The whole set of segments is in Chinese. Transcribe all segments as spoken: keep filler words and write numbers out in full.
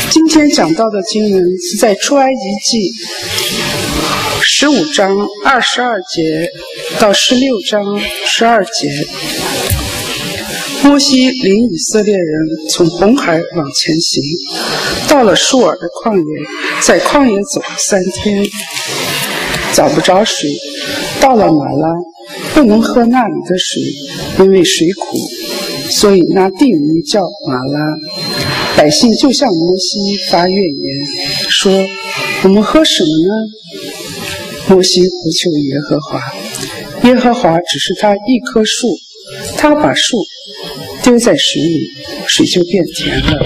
今天讲到的经文是在出埃及记十五章二十二节到十六章十二节。摩西领以色列人从红海往前行，到了舒尔的旷野，在旷野走了三天，找不着水，到了马拉，不能喝那里的水，因为水苦，所以那地名叫马拉。百姓就向摩西发怨言，说：我们喝什么呢？摩西呼求耶和华，耶和华指示他一棵树，他把树丢在水里，水就变甜了。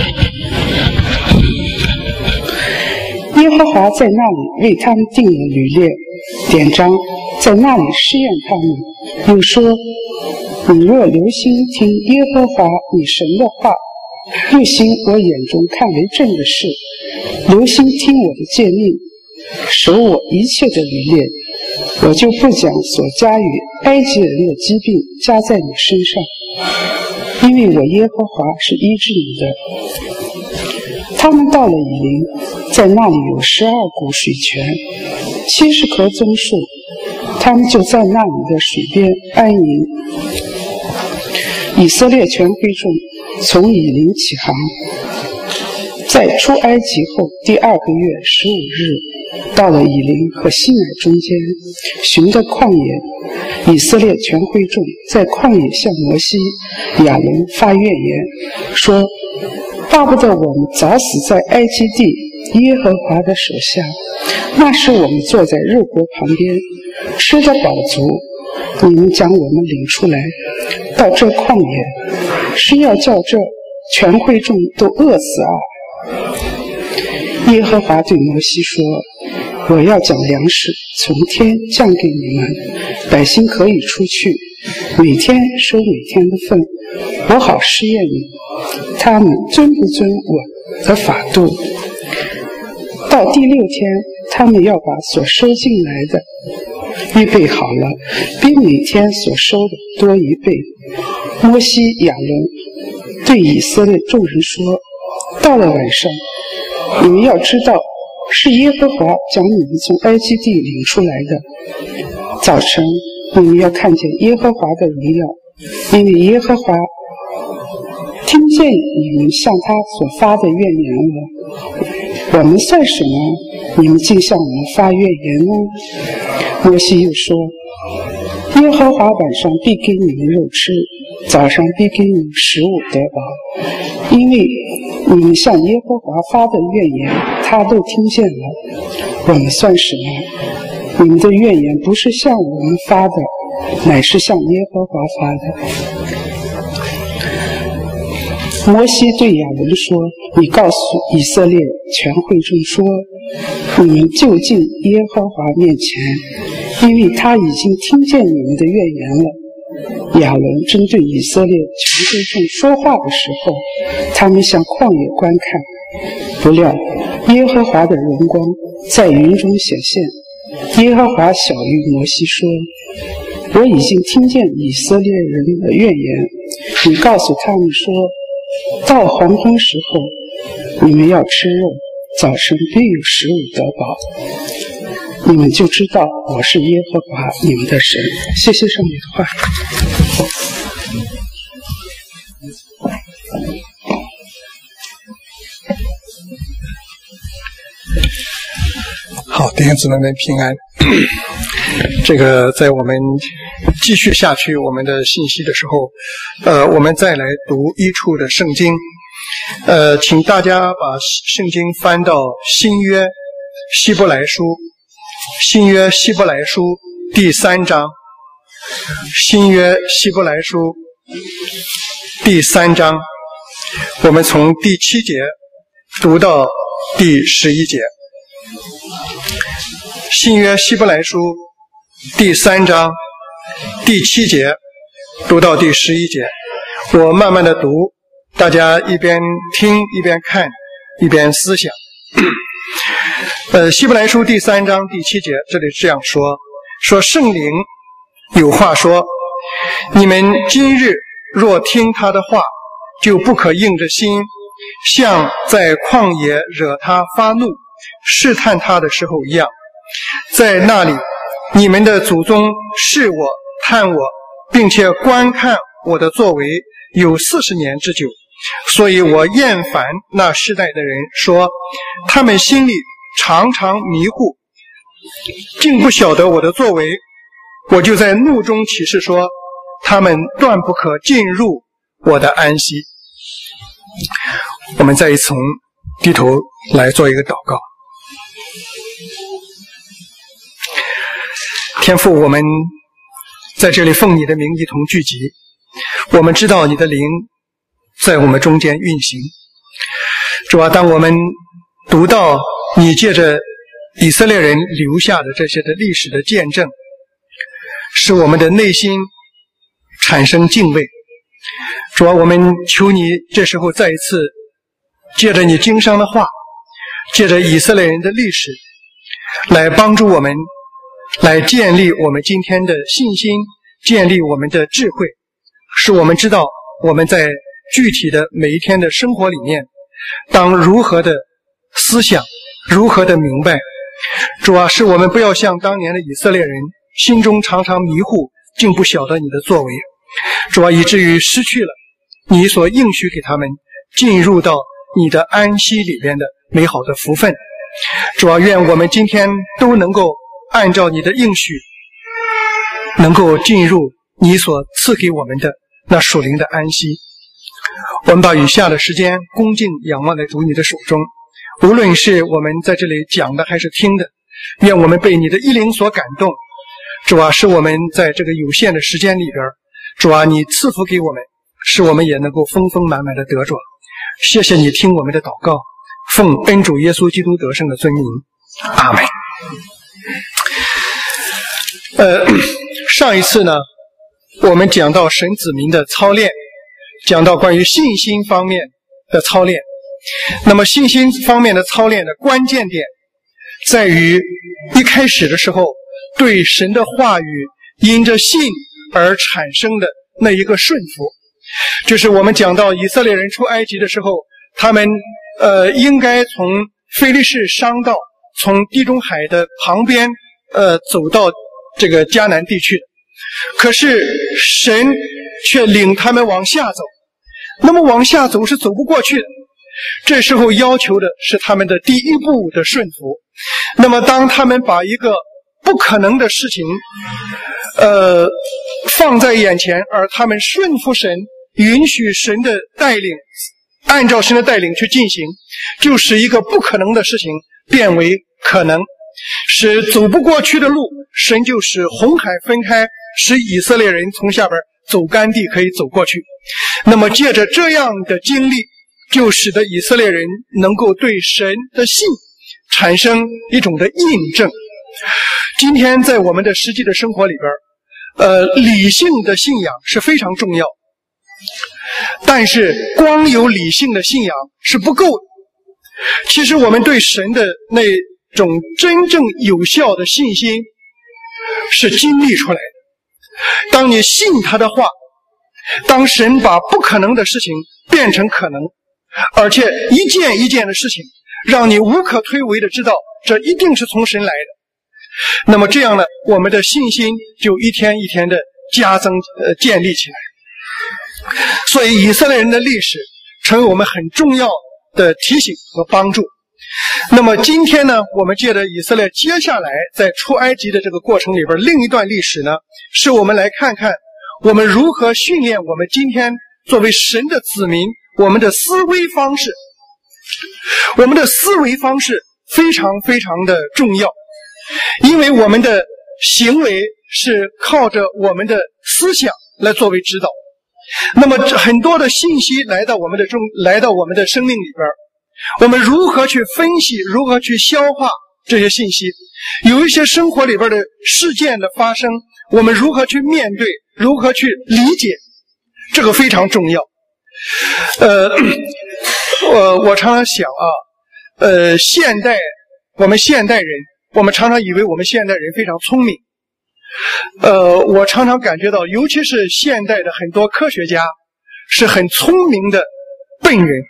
耶和华在那里为他们定了律例典章，在那里试验他们，又说：你若留心听耶和华你神的话，又行我眼中看为正的事，留心听我的诫命，守我一切的律例，我就不将所加于埃及人的疾病加在你身上，因为我耶和华是医治你的。他们到了以琳，在那里有十二股水泉，七十棵棕树，他们就在那里的水边安营。以色列全会众从以琳起航，在出埃及后第二个月十五日，到了以琳和西乃中间寻的旷野。以色列全会众在旷野向摩西、亚伦发怨言，说：巴不得我们早死在埃及地耶和华的手下，那时我们坐在肉锅旁边，吃得饱足，你们将我们领出来到这旷野，是要叫这全会众都饿死啊！耶和华对摩西说：我要将粮食从天降给你们，百姓可以出去，每天收每天的份，我好试验你，他们遵不遵我的法度。到第六天，他们要把所收进来的预备好了，比每天所收的多一倍。摩西、亚伦对以色列众人说：到了晚上，你们要知道，是耶和华将你们从埃及地领出来的。早晨，你们要看见耶和华的荣耀，因为耶和华听见你们向他所发的怨言了。我们算什么？你们竟向我们发怨言呢？摩西又说：耶和华晚上必给你们肉吃，早上必给你们食物得饱，因为你们向耶和华发的怨言他都听见了。我们算什么？你们的怨言不是向我们发的，乃是向耶和华发的。摩西对亚伦说：你告诉以色列全会众说，你们就近耶和华面前，因为他已经听见你们的怨言了。亚伦针对以色列全会众说话的时候，他们向旷野观看，不料耶和华的荣光在云中显现。耶和华晓谕摩西说：我已经听见以色列人的怨言，你告诉他们说，到黄昏时候，你们要吃肉，早晨必有食物得饱，你们就知道我是耶和华你们的神。谢谢上帝的话。 好，弟兄姊妹们平安。这个在我们继续下去我们的信息的时候，呃，我们再来读一处的圣经。呃，请大家把圣经翻到新约希伯来书，新约希伯来书第三章，新约希伯来书第三章，我们从第七节读到第十一节。新约希伯来书第三章第七节读到第十一节，我慢慢的读，大家一边听一边看一边思想。呃，希伯来书第三章第七节这里这样说：说圣灵有话说，你们今日若听他的话，就不可硬着心像在旷野惹他发怒试探他的时候一样。在那里你们的祖宗试我探我，并且观看我的作为有四十年之久，所以我厌烦那世代的人，说他们心里常常迷糊，竟不晓得我的作为。我就在怒中起誓说，他们断不可进入我的安息。我们再一次低头来做一个祷告。天父，我们在这里奉你的名一同聚集，我们知道你的灵在我们中间运行。主啊，当我们读到你借着以色列人留下的这些的历史的见证，使我们的内心产生敬畏。主啊，我们求你这时候再一次借着你经上的话，借着以色列人的历史，来帮助我们，来建立我们今天的信心，建立我们的智慧，使我们知道我们在具体的每一天的生活里面当如何的思想，如何的明白。主啊，使我们不要像当年的以色列人，心中常常迷糊，竟不晓得你的作为。主啊，以至于失去了你所应许给他们进入到你的安息里边的美好的福分。主啊，愿我们今天都能够按照你的应许，能够进入你所赐给我们的那属灵的安息。我们把以下的时间恭敬仰望在主你的手中，无论是我们在这里讲的还是听的，愿我们被你的意灵所感动。主啊，使我们在这个有限的时间里边，主啊，你赐福给我们，使我们也能够丰丰满满的得着。谢谢你听我们的祷告，奉恩主耶稣基督得胜的尊名，阿们。呃，上一次呢，我们讲到神子民的操练，讲到关于信心方面的操练。那么信心方面的操练的关键点在于一开始的时候对神的话语因着信而产生的那一个顺服。就是我们讲到以色列人出埃及的时候，他们呃应该从非利士商道，从地中海的旁边呃走到这个迦南地区，可是神却领他们往下走，那么往下走是走不过去的。这时候要求的是他们的第一步的顺服。那么当他们把一个不可能的事情呃放在眼前，而他们顺服神，允许神的带领，按照神的带领去进行，就使一个不可能的事情变为可能，使走不过去的路，神就使红海分开，使以色列人从下边走干地可以走过去。那么借着这样的经历，就使得以色列人能够对神的信产生一种的印证。今天在我们的实际的生活里边，呃，理性的信仰是非常重要，但是光有理性的信仰是不够的。其实我们对神的那种真正有效的信心是经历出来的。当你信他的话，当神把不可能的事情变成可能，而且一件一件的事情让你无可推诿的知道这一定是从神来的，那么这样呢，我们的信心就一天一天的加增呃建立起来。所以以色列人的历史成为我们很重要的提醒和帮助。那么今天呢，我们借着以色列接下来在出埃及的这个过程里边另一段历史呢，是我们来看看我们如何训练我们今天作为神的子民，我们的思维方式。我们的思维方式非常非常的重要，因为我们的行为是靠着我们的思想来作为指导。那么很多的信息来到我们的中来到我们的生命里边，我们如何去分析，如何去消化这些信息？有一些生活里边的事件的发生，我们如何去面对，如何去理解，这个非常重要。呃，我我常常想啊，呃，现代我们现代人，我们常常以为我们现代人非常聪明。呃，我常常感觉到，尤其是现代的很多科学家是很聪明的笨人，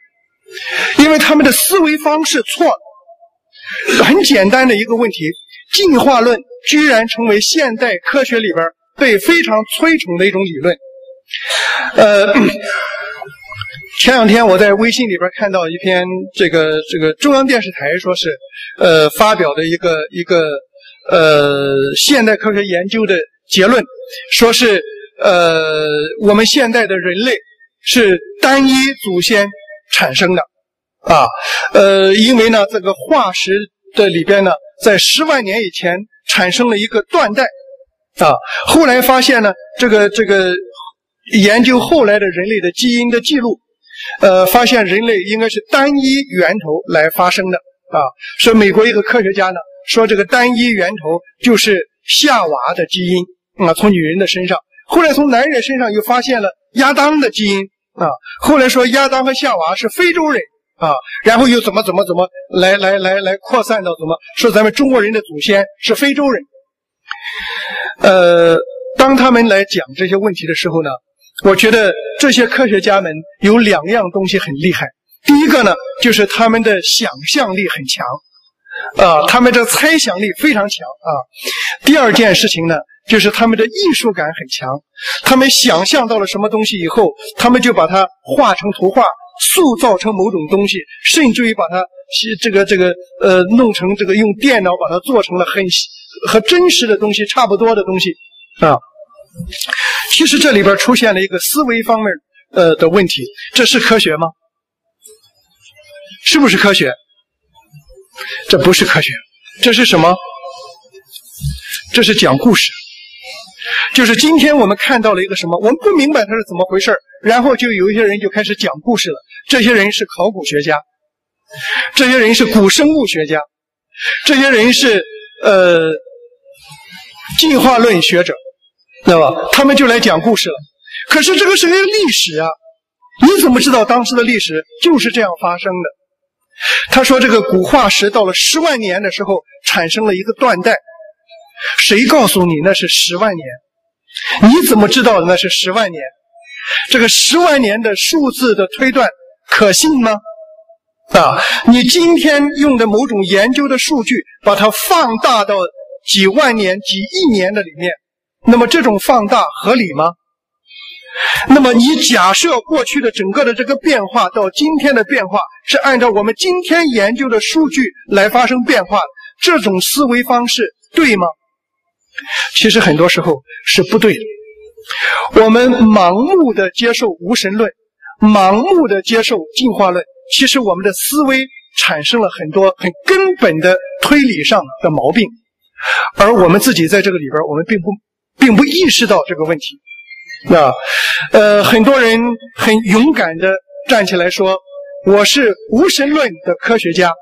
因为他们的思维方式错了。很简单的一个问题，进化论居然成为现代科学里边被非常推崇的一种理论。呃，前两天我在微信里边看到一篇这个这个中央电视台说是呃发表的一个一个呃现代科学研究的结论，说是呃我们现代的人类是单一祖先产生的啊，呃因为呢这个化石的里边呢在十万年以前产生了一个断代啊，后来发现呢这个这个研究后来的人类的基因的记录，呃，发现人类应该是单一源头来发生的啊。说美国一个科学家呢说这个单一源头就是夏娃的基因啊，从女人的身上，后来从男人身上又发现了亚当的基因啊，后来说亚当和夏娃是非洲人啊，然后又怎么怎么怎么来来来来扩散到怎么说咱们中国人的祖先是非洲人。呃，当他们来讲这些问题的时候呢，我觉得这些科学家们有两样东西很厉害。第一个呢，就是他们的想象力很强，啊、呃，他们的猜想力非常强啊。第二件事情呢，就是他们的艺术感很强。他们想象到了什么东西以后，他们就把它画成图画，塑造成某种东西，甚至于把它这个这个呃弄成这个用电脑把它做成了很和真实的东西差不多的东西啊。其实这里边出现了一个思维方面呃的问题，这是科学吗？是不是科学？这不是科学，这是什么？这是讲故事。就是今天我们看到了一个什么，我们不明白它是怎么回事，然后就有一些人就开始讲故事了。这些人是考古学家，这些人是古生物学家，这些人是呃进化论学者，对吧？他们就来讲故事了。可是这个是个历史啊，你怎么知道当时的历史就是这样发生的？他说这个古化石到了十万年的时候产生了一个断代，谁告诉你那是十万年？你怎么知道那是十万年？这个十万年的数字的推断可信吗？啊，你今天用的某种研究的数据，把它放大到几万年、几亿年的里面，那么这种放大合理吗？那么你假设过去的整个的这个变化到今天的变化是按照我们今天研究的数据来发生变化，这种思维方式对吗？其实很多时候是不对的。我们盲目的接受无神论，盲目的接受进化论，其实我们的思维产生了很多很根本的推理上的毛病，而我们自己在这个里边我们并不并不意识到这个问题。那呃，很多人很勇敢的站起来说我是无神论的科学家，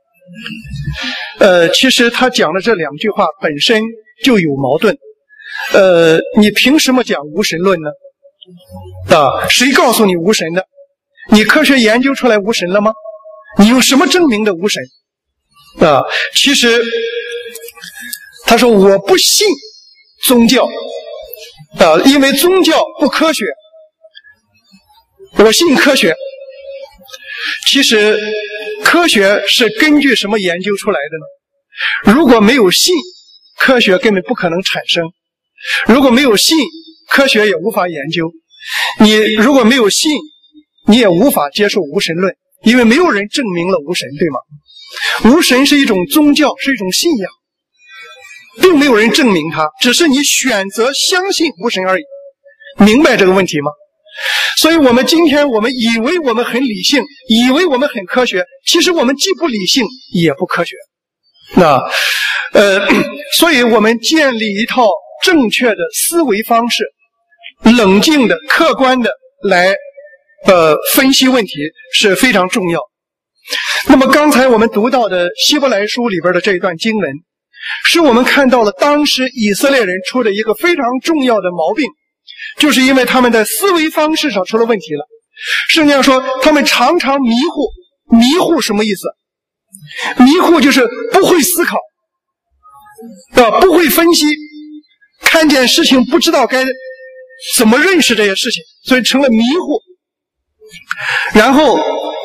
呃，其实他讲的这两句话本身就有矛盾。呃，你凭什么讲无神论呢？啊，谁告诉你无神的？你科学研究出来无神了吗？你用什么证明的无神？啊，其实他说我不信宗教，啊，因为宗教不科学，我信科学。其实科学是根据什么研究出来的呢？如果没有信，科学根本不可能产生。如果没有信，科学也无法研究。你如果没有信，你也无法接受无神论，因为没有人证明了无神，对吗？无神是一种宗教，是一种信仰，并没有人证明它，只是你选择相信无神而已。明白这个问题吗？所以我们今天我们以为我们很理性，以为我们很科学，其实我们既不理性也不科学。那呃，所以我们建立一套正确的思维方式，冷静的客观的来呃分析问题是非常重要。那么刚才我们读到的希伯来书里边的这一段经文，是我们看到了当时以色列人出的一个非常重要的毛病，就是因为他们的思维方式上出了问题了。圣经上说他们常常迷糊。迷糊什么意思？迷糊就是不会思考，啊，不会分析，看见事情不知道该怎么认识这些事情，所以成了迷糊。然后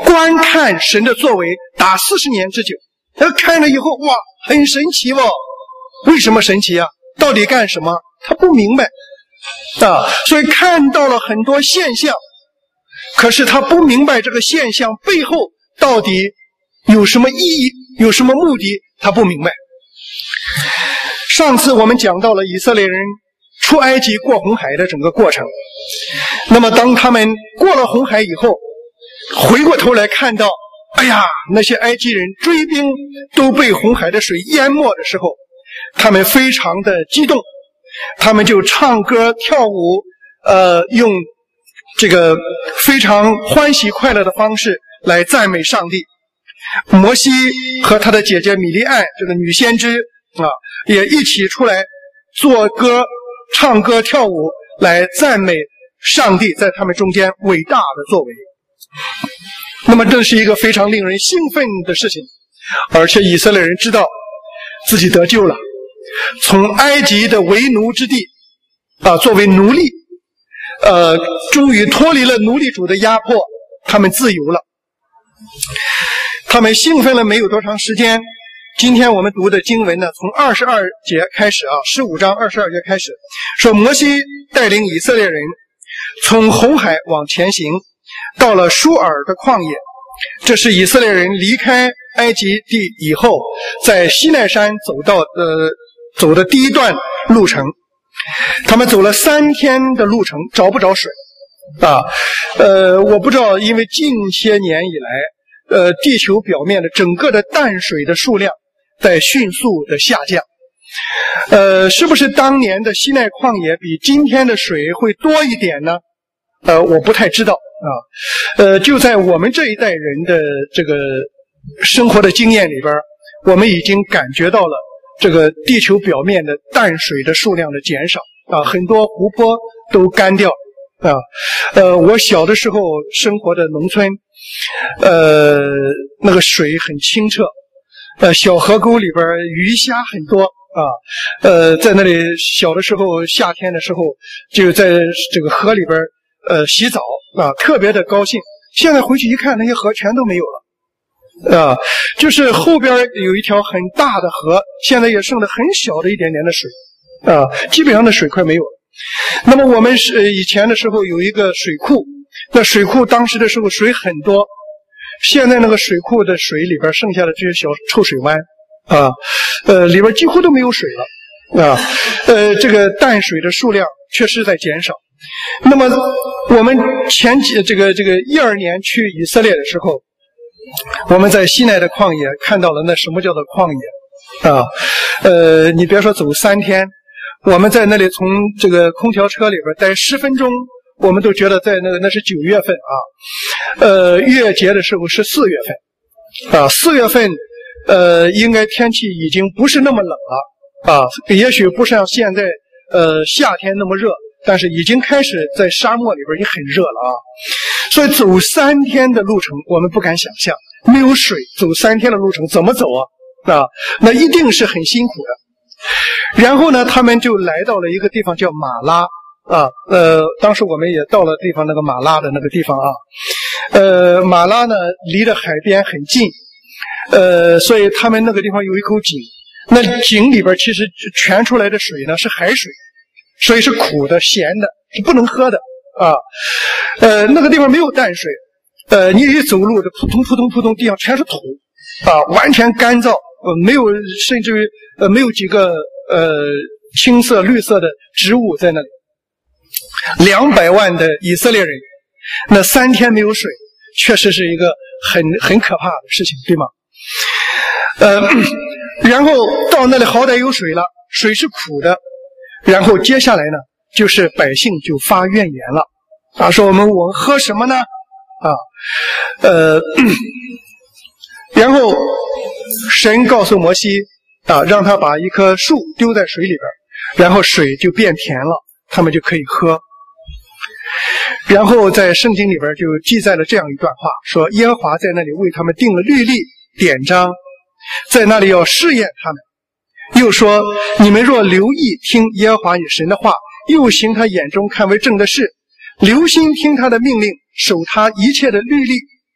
观看神的作为达四十年之久。他看了以后，哇，很神奇哦！为什么神奇啊？到底干什么？他不明白啊，所以看到了很多现象，可是他不明白这个现象背后到底有什么意义，有什么目的，他不明白。上次我们讲到了以色列人出埃及过红海的整个过程，那么当他们过了红海以后，回过头来看到，哎呀，那些埃及人追兵都被红海的水淹没的时候，他们非常的激动，他们就唱歌跳舞，呃，用这个非常欢喜快乐的方式来赞美上帝。摩西和他的姐姐米利暗，这个女先知啊，也一起出来做歌、唱歌、跳舞，来赞美上帝在他们中间伟大的作为。那么这是一个非常令人兴奋的事情，而且以色列人知道自己得救了，从埃及的为奴之地啊，作为奴隶，呃，终于脱离了奴隶主的压迫，他们自由了。他们兴奋了没有多长时间，今天我们读的经文呢，从二十二节开始啊，十五章二十二节开始，说摩西带领以色列人从红海往前行，到了舒尔的旷野。这是以色列人离开埃及地以后，在西奈山走到呃走的第一段路程。他们走了三天的路程，找不着水啊。呃，我不知道，因为近些年以来，呃，地球表面的整个的淡水的数量在迅速的下降。呃，是不是当年的西奈旷野比今天的水会多一点呢？呃，我不太知道啊。呃，就在我们这一代人的这个生活的经验里边，我们已经感觉到了这个地球表面的淡水的数量的减少啊，很多湖泊都干掉啊。呃，我小的时候生活的农村，呃，那个水很清澈，呃，小河沟里边鱼虾很多啊。呃，在那里小的时候，夏天的时候就在这个河里边呃洗澡啊，特别的高兴。现在回去一看，那些河全都没有了。啊，就是后边有一条很大的河，现在也剩了很小的一点点的水，啊，基本上的水快没有了。那么我们是以前的时候有一个水库，那水库当时的时候水很多，现在那个水库的水里边剩下的这些小臭水湾，啊，呃，里边几乎都没有水了，啊，呃，这个淡水的数量确实在减少。那么我们前几这个这个一二年去以色列的时候，我们在西奈的旷野看到了那什么叫做旷野啊？呃，你别说走三天，我们在那里从这个空调车里边待十分钟，我们都觉得在那个那是九月份啊。呃，逾越节的时候是四月份啊，四月份呃应该天气已经不是那么冷了啊，也许不像现在呃夏天那么热，但是已经开始在沙漠里边也很热了啊。所以走三天的路程，我们不敢想象，没有水走三天的路程怎么走啊？啊，那一定是很辛苦的。然后呢，他们就来到了一个地方叫马拉啊，呃，当时我们也到了地方那个马拉的那个地方啊，呃，马拉呢离着海边很近，呃，所以他们那个地方有一口井，那井里边其实泉出来的水呢是海水，所以是苦的、咸的，是不能喝的。啊，呃，那个地方没有淡水，呃，你一走路，这扑通扑通扑通，地上全是土，啊，完全干燥，呃，没有，甚至于呃，没有几个呃青色、绿色的植物在那里。两百万的以色列人，那三天没有水，确实是一个很很可怕的事情，对吗？呃，然后到那里好歹有水了，水是苦的，然后接下来呢？就是百姓就发怨言了，啊，说我们我们喝什么呢？啊，呃，然后神告诉摩西啊，让他把一棵树丢在水里边，然后水就变甜了，他们就可以喝。然后在圣经里边就记载了这样一段话，说耶和华在那里为他们定了律例典章，在那里要试验他们，又说你们若留意听耶和华你神的话，又行他眼中看为正的事，留心听他的命令，守他一切的律例，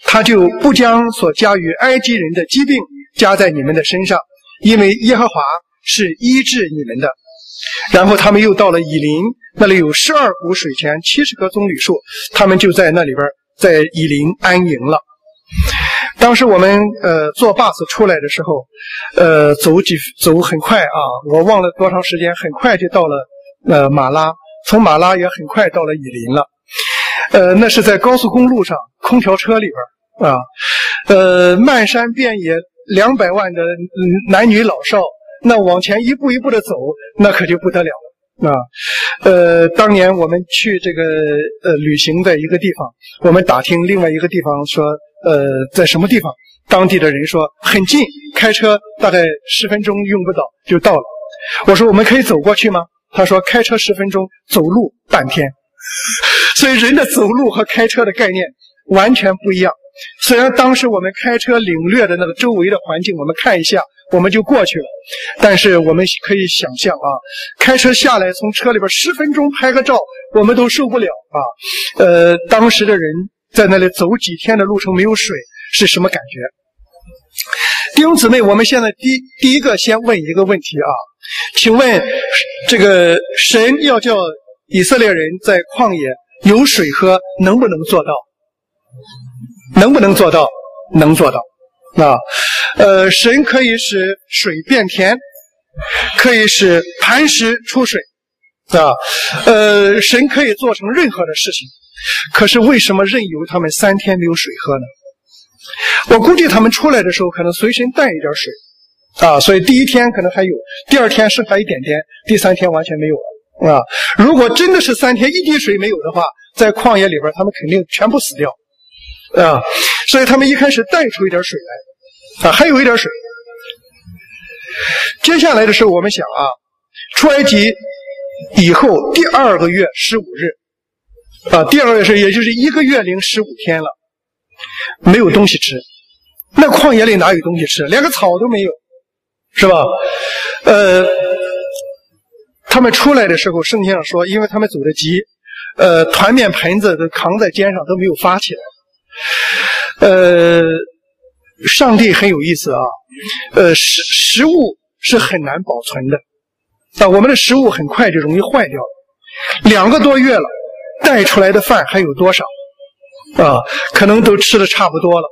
他就不将所加于埃及人的疾病加在你们的身上，因为耶和华是医治你们的。然后他们又到了以琳，那里有十二股水泉，七十棵棕榈树，他们就在那里边在以琳安营了。当时我们呃坐 bus 出来的时候，呃走几走很快啊，我忘了多长时间，很快就到了呃马拉，从马拉也很快到了以琳了。呃，那是在高速公路上，空调车里边啊，呃漫山遍野两百万的男女老少，那往前一步一步的走，那可就不得了了啊。呃，当年我们去这个呃旅行的一个地方，我们打听另外一个地方说，呃，在什么地方？当地的人说很近，开车大概十分钟用不到就到了。我说我们可以走过去吗？他说开车十分钟，走路半天。所以人的走路和开车的概念完全不一样。虽然当时我们开车领略的那个周围的环境，我们看一下我们就过去了，但是我们可以想象啊，开车下来从车里边十分钟拍个照，我们都受不了啊。呃，当时的人在那里走几天的路程没有水是什么感觉？弟兄姊妹，我们现在第第一个先问一个问题啊，请问这个神要叫以色列人在旷野有水喝，能不能做到？能不能做到？能做到。啊，呃，神可以使水变甜，可以使磐石出水，啊，呃，神可以做成任何的事情。可是为什么任由他们三天没有水喝呢？我估计他们出来的时候可能随身带一点水，啊，所以第一天可能还有，第二天剩下一点点，第三天完全没有了，啊，如果真的是三天一滴水没有的话，在旷野里边他们肯定全部死掉，啊，所以他们一开始带出一点水来，啊，还有一点水。接下来的时候我们想啊，出埃及以后第二个月十五日，啊，第二个月是也就是一个月零十五天了，没有东西吃，那旷野里哪有东西吃？连个草都没有，是吧？呃，他们出来的时候，圣经上说，因为他们走得急，呃，团面盆子都扛在肩上都没有发起来。呃，上帝很有意思啊，呃，食食物是很难保存的，啊，我们的食物很快就容易坏掉了。两个多月了，带出来的饭还有多少？啊，可能都吃的差不多了，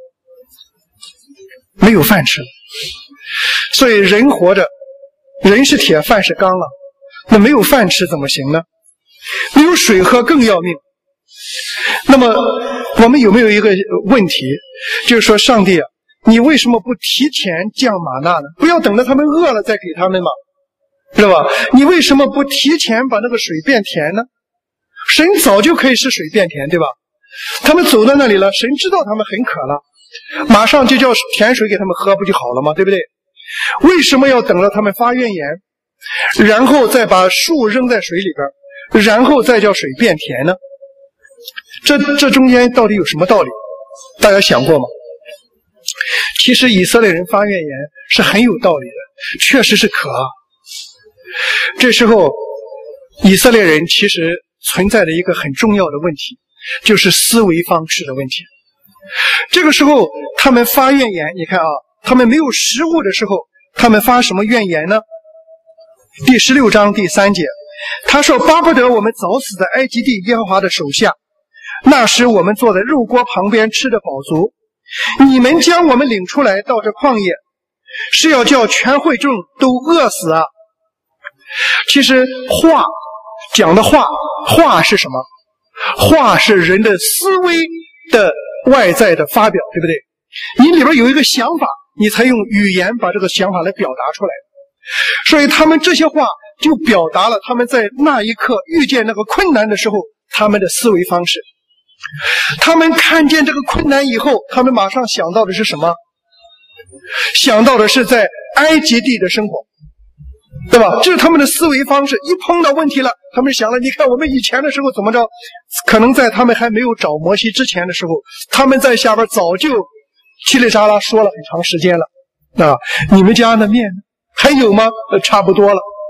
没有饭吃了。所以人活着，人是铁，饭是钢了，那没有饭吃怎么行呢？没有水喝更要命。那么我们有没有一个问题，就是说上帝啊，你为什么不提前降玛纳呢？不要等到他们饿了再给他们嘛，是吧？你为什么不提前把那个水变甜呢？神早就可以使水变甜，对吧？他们走到那里了，神知道他们很渴了，马上就叫甜水给他们喝，不就好了吗？对不对？为什么要等到他们发怨言，然后再把树扔在水里边，然后再叫水变甜呢？这这中间到底有什么道理？大家想过吗？其实以色列人发怨言是很有道理的，确实是渴啊。这时候以色列人其实存在的一个很重要的问题，就是思维方式的问题。这个时候他们发怨言，你看啊，他们没有食物的时候，他们发什么怨言呢？第十六章第三节，他说，巴不得我们早死在埃及地耶和华的手下，那时我们坐在肉锅旁边吃得饱足，你们将我们领出来到这旷野，是要叫全会众都饿死啊。其实话讲的话，话是什么？话是人的思维的外在的发表，对不对？你里边有一个想法，你才用语言把这个想法来表达出来。所以他们这些话就表达了他们在那一刻遇见那个困难的时候他们的思维方式。他们看见这个困难以后，他们马上想到的是什么？想到的是在埃及地的生活，对吧？这是他们的思维方式。一碰到问题了，他们想了，你看我们以前的时候怎么着，可能在他们还没有找摩西之前的时候，他们在下边早就叽里喳啦说了很长时间了啊，你们家的面还有吗？呃，差不多了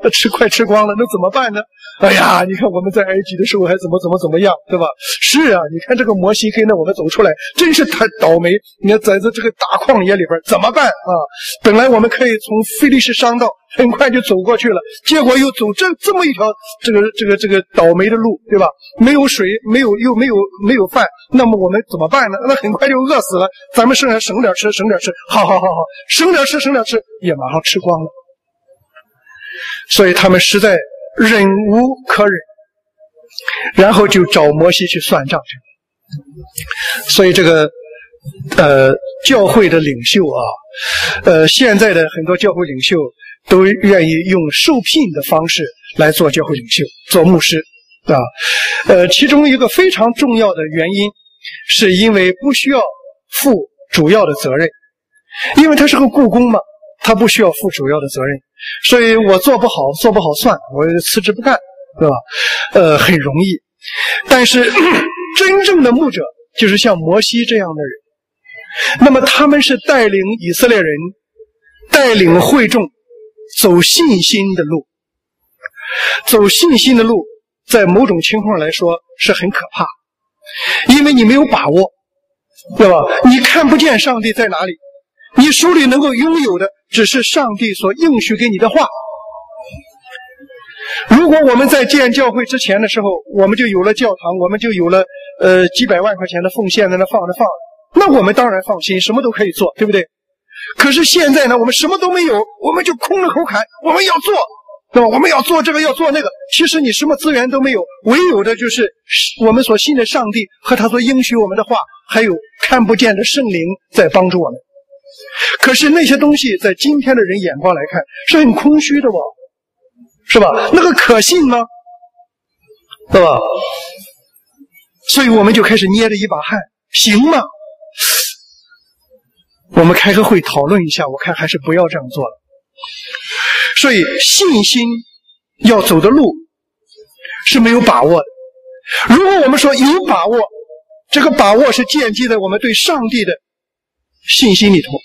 吃快吃光了，那怎么办呢？哎呀，你看我们在埃及的时候还怎么怎么怎么样，对吧？是啊，你看这个摩西跟着我们走出来，真是太倒霉。你看在这这个大旷野里边怎么办啊？本来我们可以从非利士商道很快就走过去了，结果又走这这么一条这个这个这个倒霉的路，对吧？没有水，没有又没有没有饭，那么我们怎么办呢？那很快就饿死了。咱们剩下省点吃，省点吃，好好好好，省点吃，省点吃，也马上吃光了。所以他们实在忍无可忍，然后就找摩西去算账去。所以这个呃教会的领袖啊，呃现在的很多教会领袖都愿意用受聘的方式来做教会领袖，做牧师啊。呃，其中一个非常重要的原因，是因为不需要负主要的责任，因为他是个雇工嘛，他不需要负主要的责任。所以我做不好做不好算，我辞职不干，对吧？呃，很容易。但是真正的牧者就是像摩西这样的人，那么他们是带领以色列人，带领会众走信心的路。走信心的路在某种情况来说是很可怕，因为你没有把握，对吧？你看不见上帝在哪里，你手里能够拥有的只是上帝所应许给你的话。如果我们在建教会之前的时候，我们就有了教堂，我们就有了呃几百万块钱的奉献在那放着放着，那我们当然放心，什么都可以做，对不对？可是现在呢，我们什么都没有，我们就空着口喊我们要做，对吧？我们要做这个要做那个，其实你什么资源都没有，唯有的就是我们所信的上帝和他所应许我们的话，还有看不见的圣灵在帮助我们。可是那些东西在今天的人眼光来看是很空虚的吧，是吧？那个可信吗？对吧？所以我们就开始捏着一把汗，行吗？我们开个会讨论一下，我看还是不要这样做了。所以信心要走的路是没有把握的。如果我们说有把握，这个把握是建基在我们对上帝的信心里头。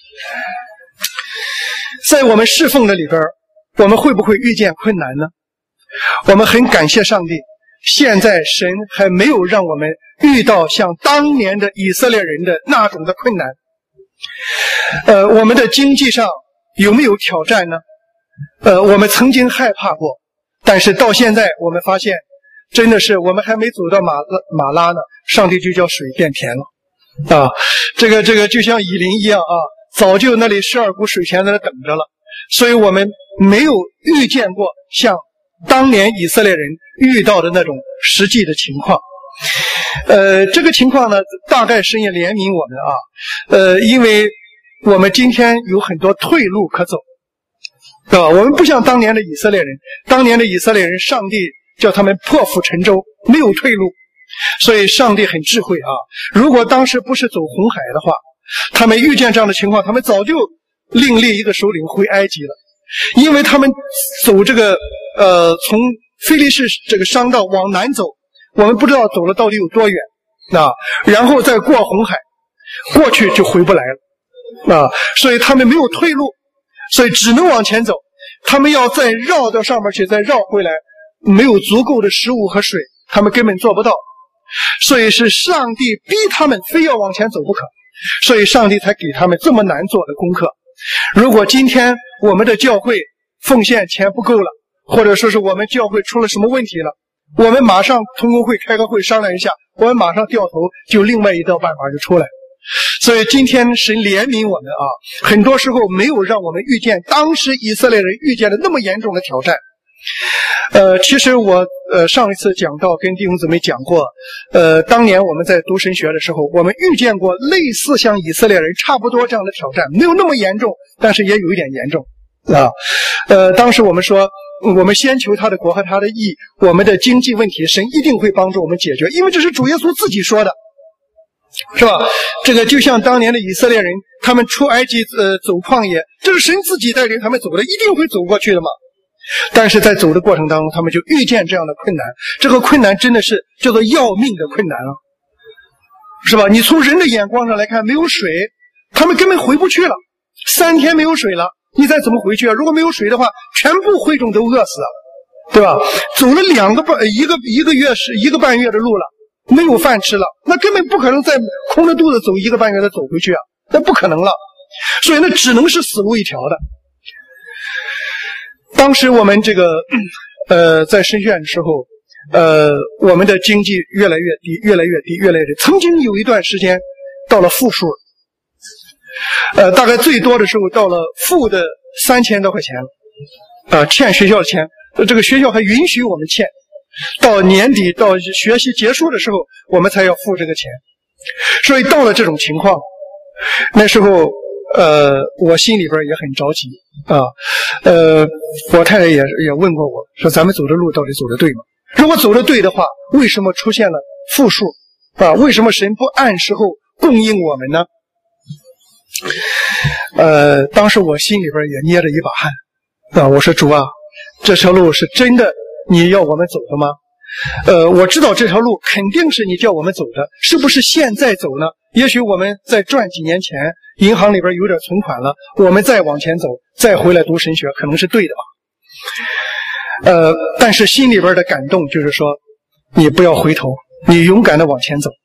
在我们侍奉的里边，我们会不会遇见困难呢？我们很感谢上帝，现在神还没有让我们遇到像当年的以色列人的那种的困难。呃，我们的经济上有没有挑战呢？呃，我们曾经害怕过，但是到现在我们发现，真的是我们还没走到马拉马拉呢，上帝就叫水变甜了啊！这个这个就像以琳一样啊，早就那里十二股水泉在那等着了，所以我们没有遇见过像当年以色列人遇到的那种实际的情况。呃，这个情况呢，大概神也怜悯我们啊，呃，因为我们今天有很多退路可走，对吧？我们不像当年的以色列人，当年的以色列人，上帝叫他们破釜沉舟，没有退路，所以上帝很智慧啊。如果当时不是走红海的话，他们遇见这样的情况，他们早就另立一个首领回埃及了，因为他们走这个呃从非利士这个商道往南走，我们不知道走了到底有多远啊，然后再过红海，过去就回不来了啊，所以他们没有退路，所以只能往前走。他们要再绕到上面去，再绕回来，没有足够的食物和水，他们根本做不到。所以是上帝逼他们非要往前走不可，所以上帝才给他们这么难做的功课。如果今天我们的教会奉献钱不够了，或者说是我们教会出了什么问题了，我们马上同工会开个会商量一下，我们马上掉头就另外一道办法就出来。所以今天神怜悯我们啊，很多时候没有让我们遇见当时以色列人遇见的那么严重的挑战。呃，其实我呃上一次讲到跟弟兄姊妹讲过，呃，当年我们在读神学的时候，我们遇见过类似像以色列人差不多这样的挑战，没有那么严重，但是也有一点严重啊。呃，当时我们说，我们先求他的国和他的义，我们的经济问题神一定会帮助我们解决，因为这是主耶稣自己说的，是吧？这个就像当年的以色列人，他们出埃及呃走旷野，这是神自己带领他们走的，一定会走过去的嘛。但是在走的过程当中，他们就遇见这样的困难，这个困难真的是叫做要命的困难啊，是吧？你从人的眼光上来看，没有水，他们根本回不去了，三天没有水了， 你再怎么回去啊？如果没有水的话，全部会众都饿死，对吧？走了两个半一个一个月是一个半月的路了，没有饭吃了，那根本不可能再空着肚子走一个半月的走回去啊，那不可能了。所以那只能是死路一条的。当时我们这个呃在神学院的时候，呃我们的经济越来越低，越来越低，越来越低。曾经有一段时间到了负数，呃大概最多的时候到了负的三千多块钱，呃欠学校的钱，这个学校还允许我们欠。到年底到学习结束的时候，我们才要付这个钱。所以到了这种情况，那时候呃我心里边也很着急啊。呃我太太也也问过我说，咱们走的路到底走的对吗？如果走的对的话，为什么出现了负数啊？为什么神不按时候供应我们呢？呃当时我心里边也捏着一把汗啊。我说，主啊，这条路是真的你要我们走的吗？呃，我知道这条路肯定是你叫我们走的，是不是现在走呢？也许我们再赚几年钱，银行里边有点存款了，我们再往前走，再回来读神学，可能是对的吧。呃，但是心里边的感动就是说，你不要回头，你勇敢的往前走。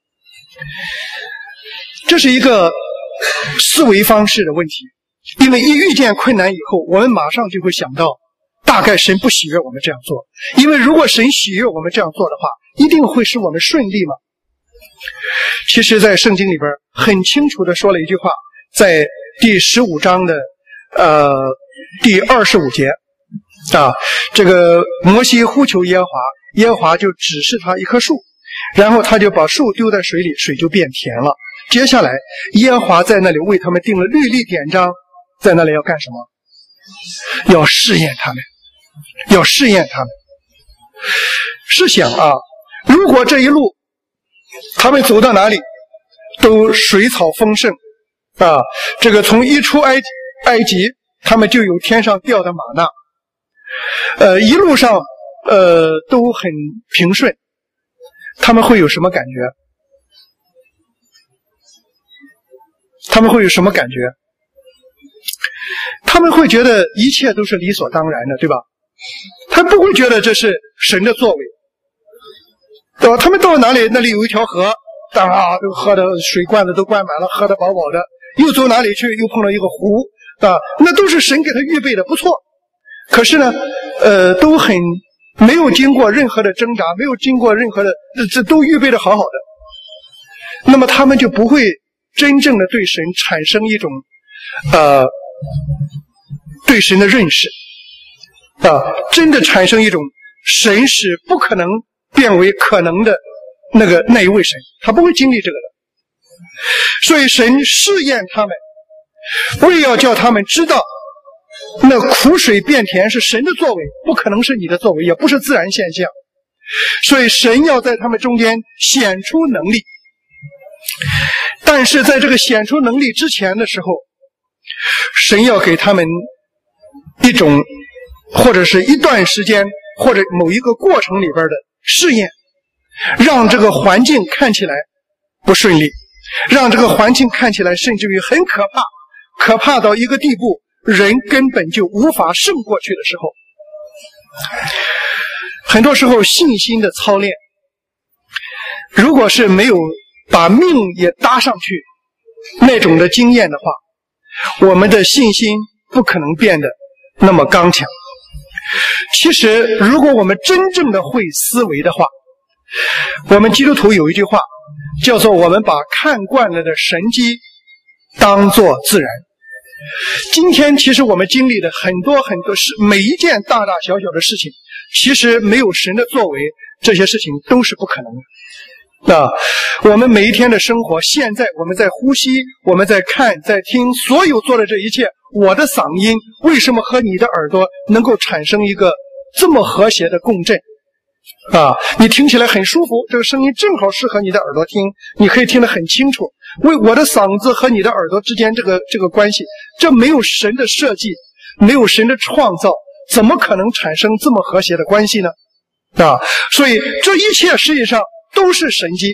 这是一个思维方式的问题，因为一遇见困难以后，我们马上就会想到，大概神不喜悦我们这样做，因为如果神喜悦我们这样做的话，一定会使我们顺利嘛。其实在圣经里边很清楚的说了一句话，在第十五章的呃第二十五节啊，这个摩西呼求耶和华，耶和华就指示他一棵树，然后他就把树丢在水里，水就变甜了。接下来耶和华在那里为他们定了律例典章，在那里要干什么？要试验他们，要试验他们。试想啊，如果这一路他们走到哪里都水草丰盛啊，这个从一出埃及埃及他们就有天上掉的玛纳，呃一路上呃都很平顺，他们会有什么感觉？他们会有什么感觉？他们会觉得一切都是理所当然的，对吧？他不会觉得这是神的作为，对吧？他们到哪里，那里有一条河，啊，都喝的水罐子都灌满了，喝得饱饱的。又走哪里去，又碰到一个湖，啊，那都是神给他预备的，不错。可是呢，呃，都很没有经过任何的挣扎，没有经过任何的，这都预备的好好的。那么他们就不会真正的对神产生一种呃对神的认识啊，真的产生一种神是不可能变为可能的那个那一位神，他不会经历这个的。所以神试验他们，为要叫他们知道那苦水变甜是神的作为，不可能是你的作为，也不是自然现象。所以神要在他们中间显出能力，但是在这个显出能力之前的时候，神要给他们一种或者是一段时间或者某一个过程里边的试验，让这个环境看起来不顺利，让这个环境看起来甚至于很可怕，可怕到一个地步人根本就无法胜过去的时候。很多时候信心的操练，如果是没有把命也搭上去那种的经验的话，我们的信心不可能变得那么刚强。其实如果我们真正的会思维的话，我们基督徒有一句话叫做我们把看惯了的神迹当作自然。今天其实我们经历的很多很多事，每一件大大小小的事情，其实没有神的作为，这些事情都是不可能的。那我们每一天的生活，现在我们在呼吸，我们在看，在听，所有做的这一切，我的嗓音为什么和你的耳朵能够产生一个这么和谐的共振啊？你听起来很舒服，这个声音正好适合你的耳朵听，你可以听得很清楚。为我的嗓子和你的耳朵之间这个这个关系，这没有神的设计，没有神的创造，怎么可能产生这么和谐的关系呢？啊，所以这一切实际上都是神迹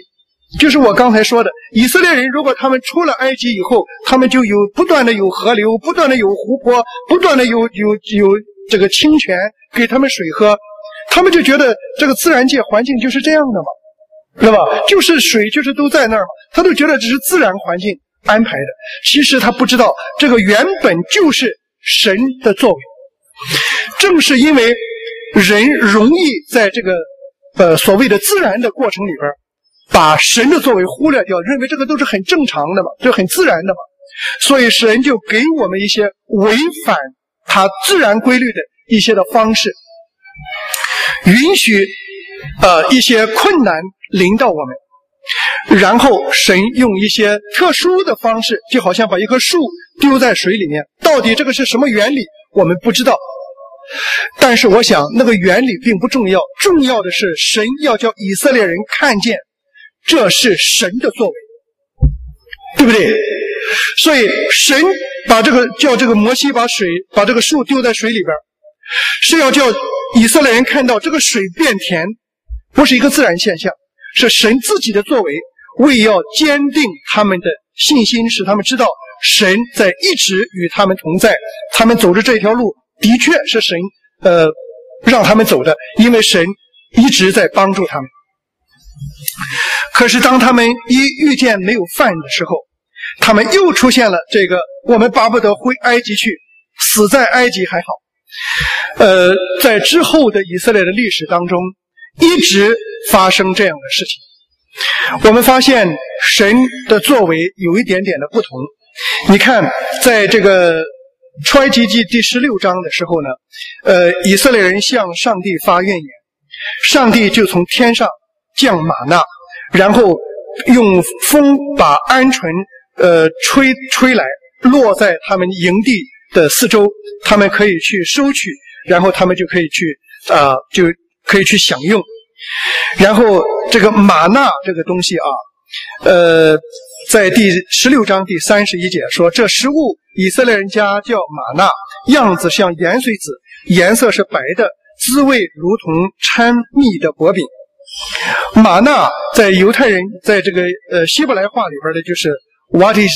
就是我刚才说的，以色列人如果他们出了埃及以后，他们就有不断的有河流，不断的有湖泊，不断的有有有这个清泉给他们水喝，他们就觉得这个自然界环境就是这样的嘛，对吧？就是水就是都在那儿嘛，他都觉得这是自然环境安排的。其实他不知道，这个原本就是神的作为。正是因为人容易在这个呃所谓的自然的过程里边，把神的作为忽略掉，认为这个都是很正常的嘛，这很自然的嘛，所以神就给我们一些违反他自然规律的一些的方式，允许呃一些困难临到我们，然后神用一些特殊的方式，就好像把一棵树丢在水里面，到底这个是什么原理我们不知道，但是我想那个原理并不重要，重要的是神要叫以色列人看见这是神的作为，对不对？所以神把这个叫这个摩西把水把这个树丢在水里边，是要叫以色列人看到这个水变甜不是一个自然现象，是神自己的作为，为要坚定他们的信心，使他们知道神在一直与他们同在，他们走着这条路的确是神呃让他们走的，因为神一直在帮助他们。可是当他们一遇见没有饭的时候，他们又出现了这个我们巴不得回埃及去，死在埃及还好。呃，在之后的以色列的历史当中一直发生这样的事情，我们发现神的作为有一点点的不同。你看在这个出埃及记第十六章的时候呢，呃，以色列人向上帝发怨言，上帝就从天上降玛纳，然后用风把鹌鹑呃吹吹来，落在他们营地的四周，他们可以去收取，然后他们就可以去啊、呃、就可以去享用。然后这个玛纳这个东西啊，呃，在第十六章第三十一节说，这食物以色列人家叫玛纳，样子像盐水子，颜色是白的，滋味如同掺蜜的薄饼。玛纳在犹太人在这个呃希伯来话里边的就是 What is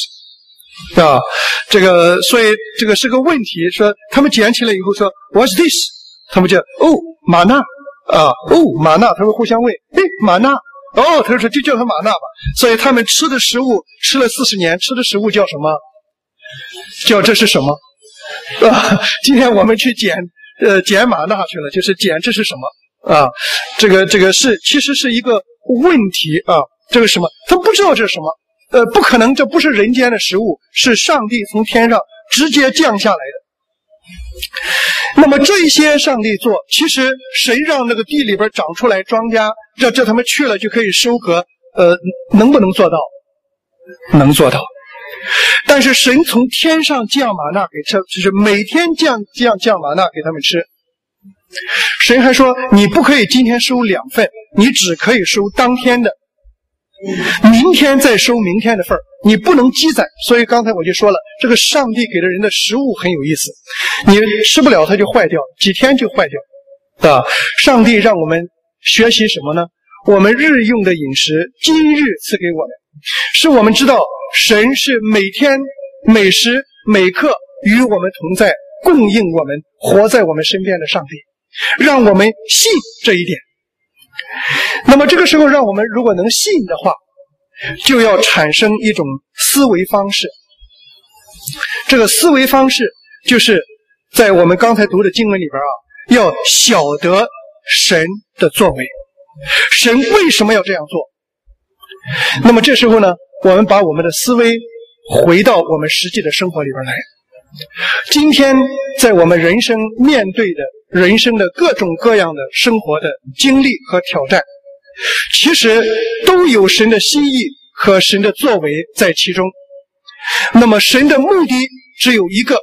this 啊，这个所以这个是个问题，说他们捡起来以后说 What's this， 他们就哦玛纳啊，哦玛纳，他们互相问，哎玛纳，哦他说就叫他玛纳吧，所以他们吃的食物吃了四十年，吃的食物叫什么？叫这是什么？啊，今天我们去捡呃捡玛纳去了，就是捡这是什么？啊，这个这个是其实是一个问题啊，这个什么？他不知道这是什么，呃，不可能，这不是人间的食物，是上帝从天上直接降下来的。那么这些上帝做，其实谁让那个地里边长出来庄稼，让这他们去了就可以收割，呃，能不能做到？能做到。但是神从天上降玛纳给吃，就是每天降降降玛纳给他们吃。神还说你不可以今天收两份，你只可以收当天的，明天再收明天的份，你不能积攒。所以刚才我就说了，这个上帝给了人的食物很有意思，你吃不了它就坏掉，几天就坏掉啊！上帝让我们学习什么呢？我们日用的饮食今日赐给我们，是我们知道神是每天每时每刻与我们同在，供应我们活在我们身边的上帝，让我们信这一点。那么这个时候让我们如果能信的话，就要产生一种思维方式。这个思维方式就是在我们刚才读的经文里边啊，要晓得神的作为，神为什么要这样做。那么这时候呢，我们把我们的思维回到我们实际的生活里边来。今天在我们人生面对的人生的各种各样的生活的经历和挑战，其实都有神的心意和神的作为在其中。那么神的目的只有一个，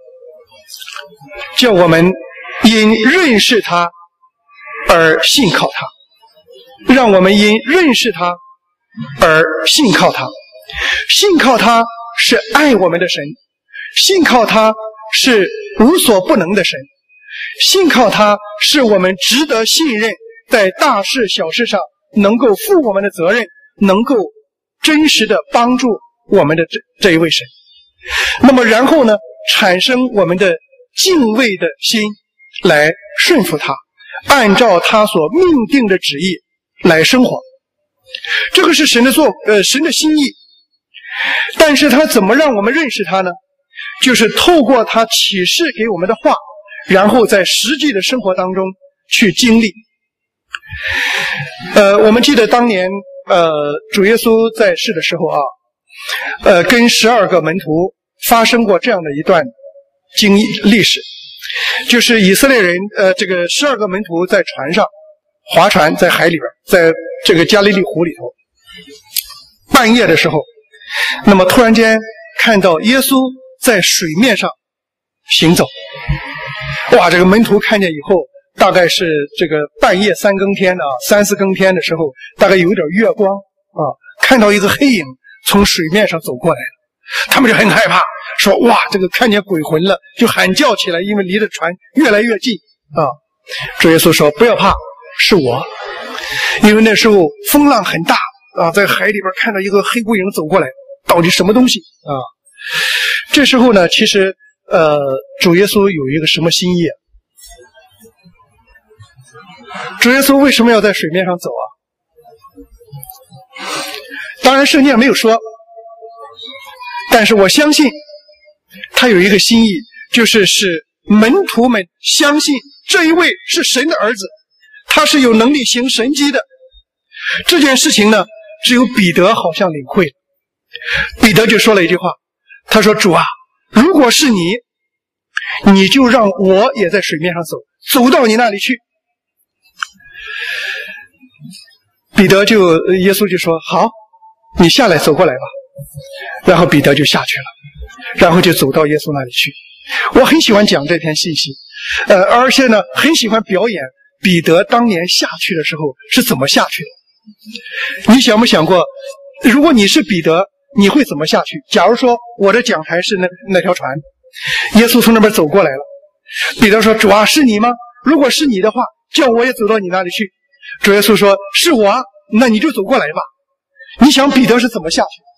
叫我们因认识他而信靠他，让我们因认识他而信靠他。信靠他是爱我们的神，信靠他是无所不能的神，信靠他是我们值得信任，在大事小事上能够负我们的责任， 能够真实的帮助我们的这这一位神。那么然后呢，产生我们的敬畏的心来顺服他，按照他所命定的旨意来生活。这个是神的做呃神的心意。但是他怎么让我们认识他呢？就是透过他启示给我们的话，然后在实际的生活当中去经历。呃，我们记得当年呃主耶稣在世的时候啊，呃跟十二个门徒发生过这样的一段经历史，就是以色列人呃这个十二个门徒在船上划船，在海里边，在这个加利利湖里头，半夜的时候，那么突然间看到耶稣在水面上行走。哇，这个门徒看见以后，大概是这个半夜三更天的啊，三四更天的时候，大概有一点月光啊，看到一个黑影从水面上走过来了，他们就很害怕，说哇，这个看见鬼魂了，就喊叫起来，因为离着船越来越近啊。主耶稣说不要怕，是我。因为那时候风浪很大啊，在海里边看到一个黑鬼影走过来，到底什么东西啊？这时候呢，其实呃，主耶稣有一个什么心意啊？主耶稣为什么要在水面上走啊？当然圣经没有说，但是我相信他有一个心意，就是使门徒们相信这一位是神的儿子，他是有能力行神迹的。这件事情呢，只有彼得好像领会了。彼得就说了一句话，他说主啊，如果是你，你就让我也在水面上走，走到你那里去。彼得就耶稣就说好，你下来走过来吧。然后彼得就下去了，然后就走到耶稣那里去。我很喜欢讲这篇信息，呃，而且呢很喜欢表演彼得当年下去的时候是怎么下去的。你想没想过，如果你是彼得，你会怎么下去？假如说我的讲台是那那条船，耶稣从那边走过来了，彼得说主啊，是你吗？如果是你的话，叫我也走到你那里去。主耶稣说是我啊，那你就走过来吧。你想彼得是怎么下去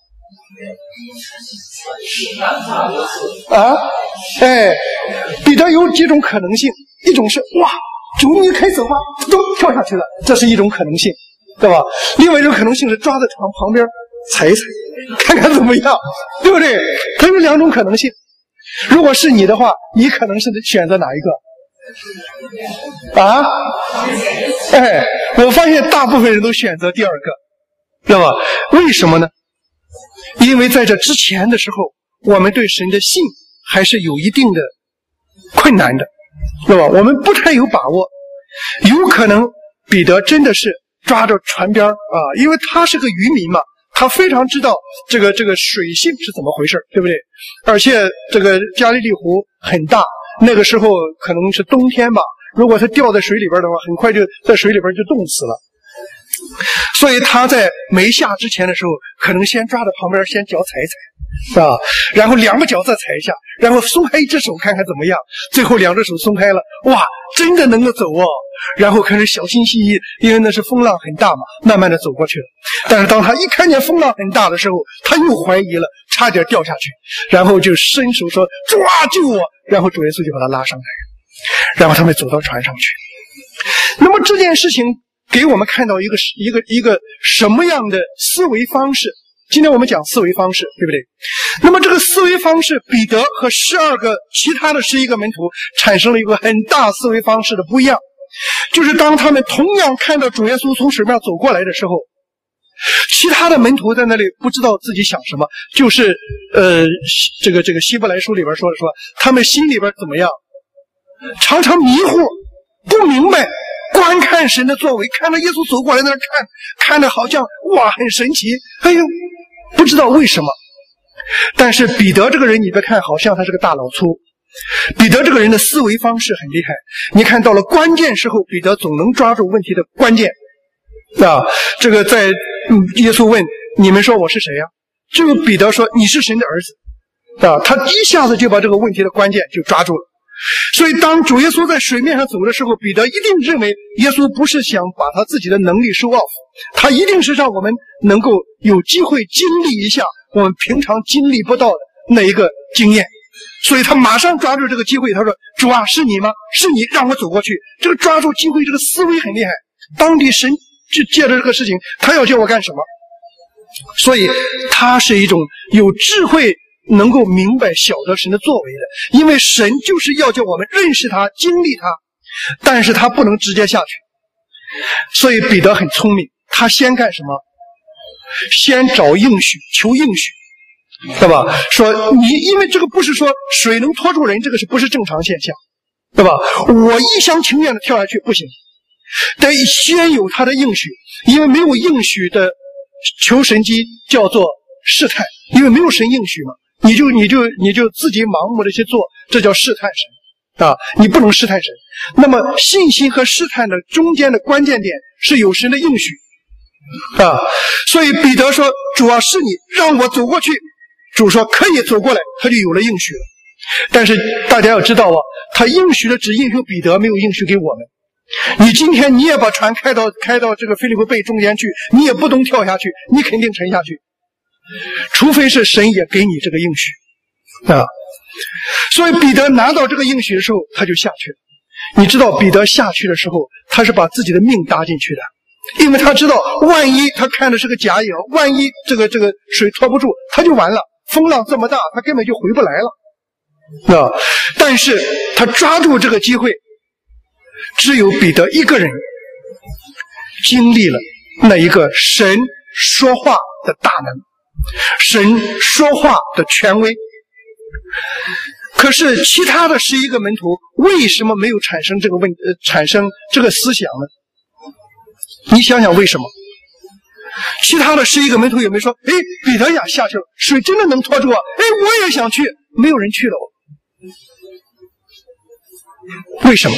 啊？哎，彼得有几种可能性，一种是哇，主你可以走吧，都跳下去了，这是一种可能性，对吧？另外一种可能性是抓在床旁边踩一踩，看看怎么样，对不对？它有两种可能性。如果是你的话，你可能是选择哪一个啊？哎，我发现大部分人都选择第二个，知道吧？为什么呢？因为在这之前的时候，我们对神的信还是有一定的困难的，对吧？我们不太有把握。有可能彼得真的是抓着船边啊，因为他是个渔民嘛，他非常知道这个这个水性是怎么回事，对不对？而且这个加利利湖很大，那个时候可能是冬天吧，如果他掉在水里边的话，很快就在水里边就冻死了。所以他在没下之前的时候，可能先抓着旁边，先脚踩一踩，是吧？然后两个脚再踩一下，然后松开一只手看看怎么样，最后两只手松开了，哇，真的能够走哦！然后开始小心翼翼，因为那是风浪很大嘛，慢慢的走过去了。但是当他一看见风浪很大的时候，他又怀疑了，差点掉下去，然后就伸手说主啊救我，然后主耶稣就把他拉上来，然后他们走到船上去。那么这件事情给我们看到一个一个一个什么样的思维方式？今天我们讲思维方式，对不对？那么这个思维方式，彼得和十二个其他的十一个门徒产生了一个很大思维方式的不一样，就是当他们同样看到主耶稣从水面走过来的时候，其他的门徒在那里不知道自己想什么，就是呃，这个这个希伯来书里边说的说，他们心里边怎么样？常常迷糊，不明白。观看神的作为，看到耶稣走过来在那看，看着好像哇很神奇，哎呦，不知道为什么。但是彼得这个人，你别看好像他是个大老粗，彼得这个人的思维方式很厉害。你看到了关键时候，彼得总能抓住问题的关键。啊，这个在嗯，耶稣问你们说我是谁呀、啊？这个彼得说你是神的儿子。啊，他一下子就把这个问题的关键就抓住了。 所以当主耶稣在水面上走的时候，彼得一定认为耶稣不是想把他自己的能力 show off， 他一定是让我们能够有机会经历一下我们平常经历不到的那一个经验。所以他马上抓住这个机会，他说：主啊，是你吗？是你，让我走过去。这个抓住机会，这个思维很厉害。当地神就借着这个事情，他要叫我干什么？所以他是一种有智慧能够明白晓得神的作为的，因为神就是要叫我们认识他经历他，但是他不能直接下去。所以彼得很聪明，他先干什么？先找应许，求应许，对吧？说你因为这个不是说水能拖住人，这个是不是正常现象，对吧？我一厢情愿的跳下去不行，得先有他的应许，因为没有应许的求神机叫做试探，因为没有神应许嘛，你就你就你就自己盲目的去做，这叫试探神啊！你不能试探神。那么信心和试探的中间的关键点是有神的应许啊！所以彼得说：主啊，是你，让我走过去。主说可以走过来，他就有了应许了。但是大家要知道啊，他应许的只应许彼得，没有应许给我们。你今天你也把船开到开到这个腓利波贝中间去，你也不能跳下去，你肯定沉下去，除非是神也给你这个应许啊。所以彼得拿到这个应许的时候，他就下去了。你知道彼得下去的时候，他是把自己的命搭进去的，因为他知道万一他看的是个假影，万一这个这个水拖不住，他就完了。风浪这么大，他根本就回不来了啊！但是他抓住这个机会，只有彼得一个人经历了那一个神说话的大能，神说话的权威。可是其他的十一个门徒为什么没有产生这个问呃产生这个思想呢？你想想为什么？其他的十一个门徒也没说：哎，彼得呀下去了，水真的能拖住啊！哎，我也想去，没有人去了。为什么？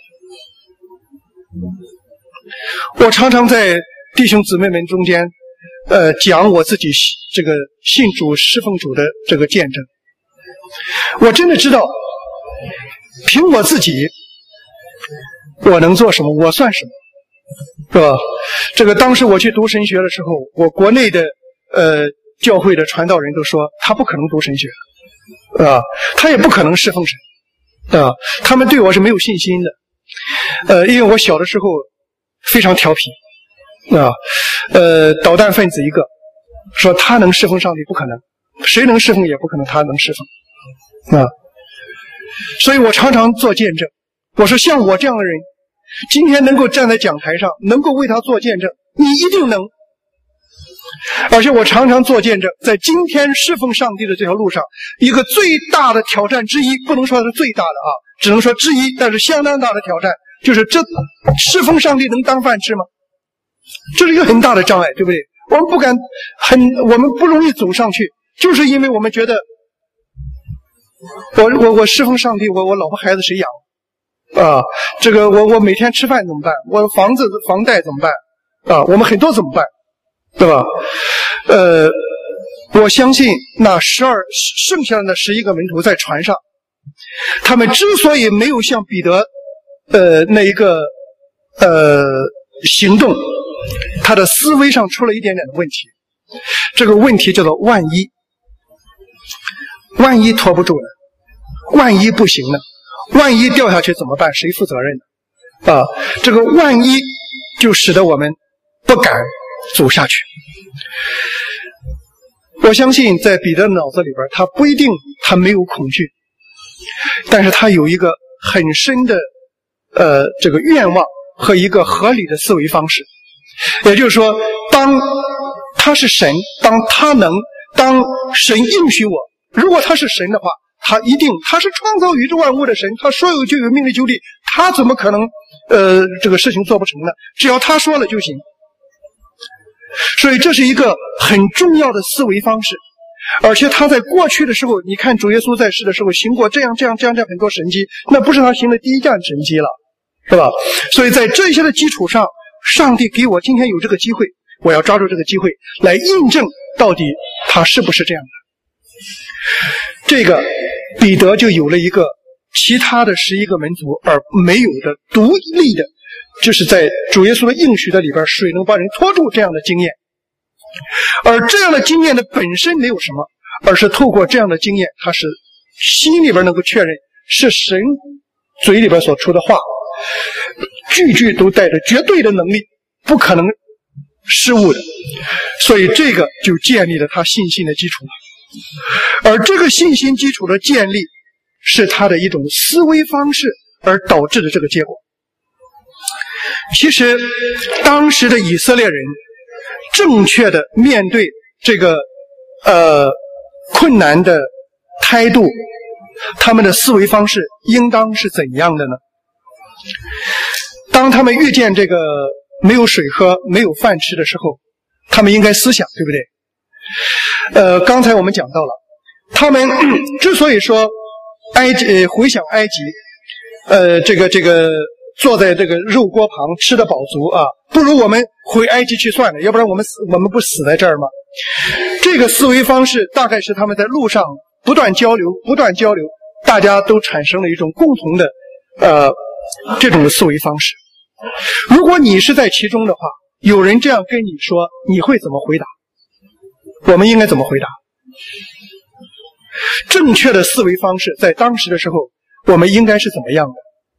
我常常在弟兄姊妹们中间，呃，讲我自己这个信主侍奉主的这个见证。我真的知道，凭我自己，我能做什么？我算什么？是吧？这个当时我去读神学的时候，我国内的呃教会的传道人都说他不可能读神学，啊，他也不可能侍奉神，啊，他们对我是没有信心的，呃，因为我小的时候非常调皮，啊，呃，捣蛋分子一个，说他能侍奉上帝不可能，谁能侍奉也不可能他能侍奉，啊，所以我常常做见证，我说像我这样的人。今天能够站在讲台上，能够为他做见证，你一定能。而且我常常做见证，在今天侍奉上帝的这条路上，一个最大的挑战之一，不能说是最大的啊，只能说之一，但是相当大的挑战，就是这侍奉上帝能当饭吃吗？这是一个很大的障碍，对不对？我们不敢很，我们不容易走上去，就是因为我们觉得，我我我侍奉上帝，我我老婆孩子谁养？啊，这个我我每天吃饭怎么办？我房子房贷怎么办？啊，我们很多怎么办？对吧？呃，我相信那十二剩下的那十一个门徒在船上，他们之所以没有像彼得呃那一个呃行动，他的思维上出了一点点的问题。这个问题叫做万一，万一拖不住呢？万一不行呢？万一掉下去怎么办？谁负责任呢？啊，这个万一就使得我们不敢走下去。我相信在彼得的脑子里边，他不一定他没有恐惧，但是他有一个很深的呃这个愿望和一个合理的思维方式。也就是说，当他是神，当他能，当神应许我，如果他是神的话，他一定，他是创造宇宙万物的神，他说有就有，命里就立，他怎么可能呃这个事情做不成呢？只要他说了就行。所以这是一个很重要的思维方式，而且他在过去的时候，你看主耶稣在世的时候行过这样这样这样这样很多神迹，那不是他行的第一件神迹了，是吧？所以在这些的基础上，上帝给我今天有这个机会，我要抓住这个机会来印证到底他是不是这样的。这个彼得就有了一个其他的十一个门族而没有的独立的，就是在主耶稣的应许的里边，水能把人拖住这样的经验。而这样的经验的本身没有什么，而是透过这样的经验，它是心里边能够确认是神嘴里边所出的话，句句都带着绝对的能力，不可能失误的，所以这个就建立了他信心的基础。而这个信心基础的建立是他的一种思维方式而导致的这个结果。其实当时的以色列人正确的面对这个呃困难的态度，他们的思维方式应当是怎样的呢？当他们遇见这个没有水喝没有饭吃的时候，他们应该思想，对不对？呃，刚才我们讲到了，他们之所以说埃及、呃、回想埃及，呃，这个这个坐在这个肉锅旁吃得饱足啊，不如我们回埃及去算了，要不然我们死我们不死在这儿吗？这个思维方式大概是他们在路上不断交流，不断交流，大家都产生了一种共同的呃这种思维方式。如果你是在其中的话，有人这样跟你说，你会怎么回答？我们应该怎么回答？正确的思维方式在当时的时候，我们应该是怎么样的？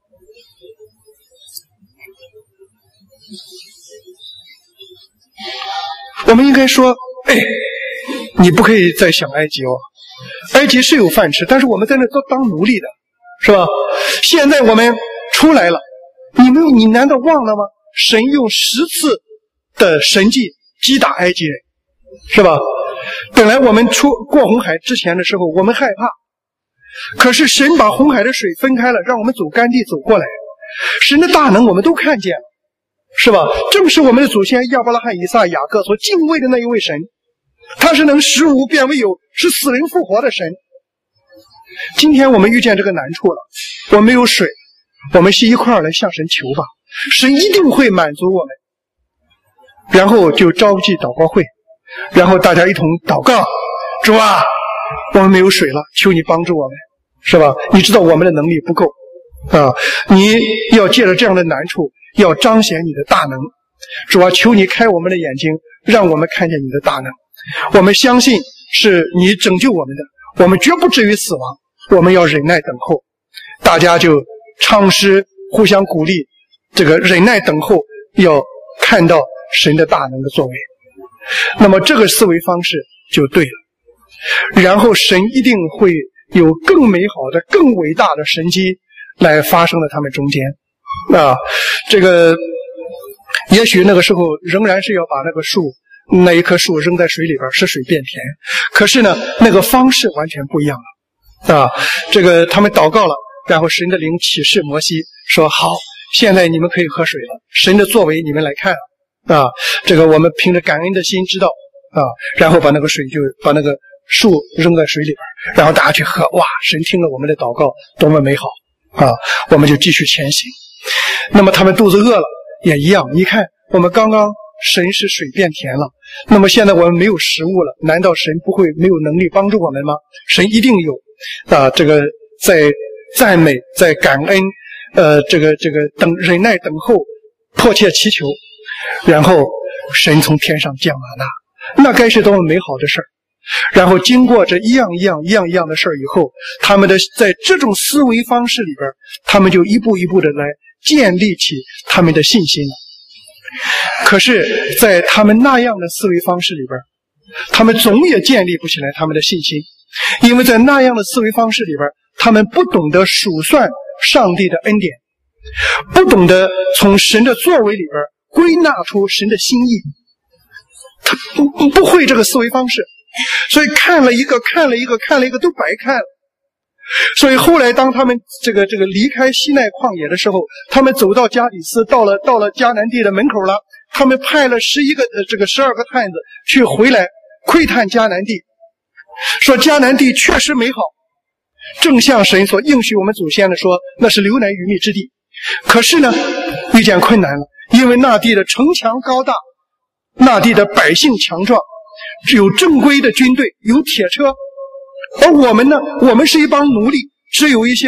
我们应该说，哎，你不可以再想埃及哦，埃及是有饭吃，但是我们在那都当奴隶的，是吧？现在我们出来了，你们你难道忘了吗？神用十次的神迹击打埃及人，是吧？本来我们出过红海之前的时候，我们害怕，可是神把红海的水分开了，让我们走干地走过来，神的大能我们都看见了，是吧？正是我们的祖先亚伯拉罕、以撒、雅各所敬畏的那一位神，他是能使无变为有，使死人复活的神。今天我们遇见这个难处了，我们没有水，我们是一块儿来向神求吧，神一定会满足我们。然后就召集祷告会，然后大家一同祷告，主啊，我们没有水了，求你帮助我们，是吧？你知道我们的能力不够啊，你要借着这样的难处要彰显你的大能，主啊，求你开我们的眼睛，让我们看见你的大能。我们相信是你拯救我们的，我们绝不至于死亡，我们要忍耐等候。大家就唱诗互相鼓励，这个忍耐等候要看到神的大能的作为，那么这个思维方式就对了。然后神一定会有更美好的更伟大的神迹来发生在他们中间啊，这个也许那个时候仍然是要把那个树那一棵树扔在水里边，使水变甜，可是呢那个方式完全不一样了啊。这个他们祷告了，然后神的灵启示摩西说，好，现在你们可以喝水了，神的作为你们来看了啊。这个我们凭着感恩的心知道啊，然后把那个水就把那个树扔在水里边，然后大家去喝，哇，神听了我们的祷告，多么美好啊！我们就继续前行。那么他们肚子饿了也一样，你看我们刚刚神使水变甜了，那么现在我们没有食物了，难道神不会没有能力帮助我们吗？神一定有啊！这个在赞美，在感恩，呃，这个这个等忍耐等候，迫切祈求，然后神从天上降马纳，那该是多么美好的事儿。然后经过这一样一样一样一样的事儿以后，他们的在这种思维方式里边，他们就一步一步的来建立起他们的信心了。可是在他们那样的思维方式里边，他们总也建立不起来他们的信心，因为在那样的思维方式里边，他们不懂得数算上帝的恩典，不懂得从神的作为里边归纳出神的心意，他不不会这个思维方式，所以看了一个看了一个看了一个都白看了。所以后来当他们这个这个离开西奈旷野的时候，他们走到加底斯，到了到了迦南地的门口了，他们派了十一个呃这个十二个探子去回来窥探迦南地，说迦南地确实美好，正像神所应许我们祖先的说，那是流奶与蜜之地。可是呢遇见困难了，因为那地的城墙高大，那地的百姓强壮，有正规的军队，有铁车，而我们呢，我们是一帮奴隶，只有一些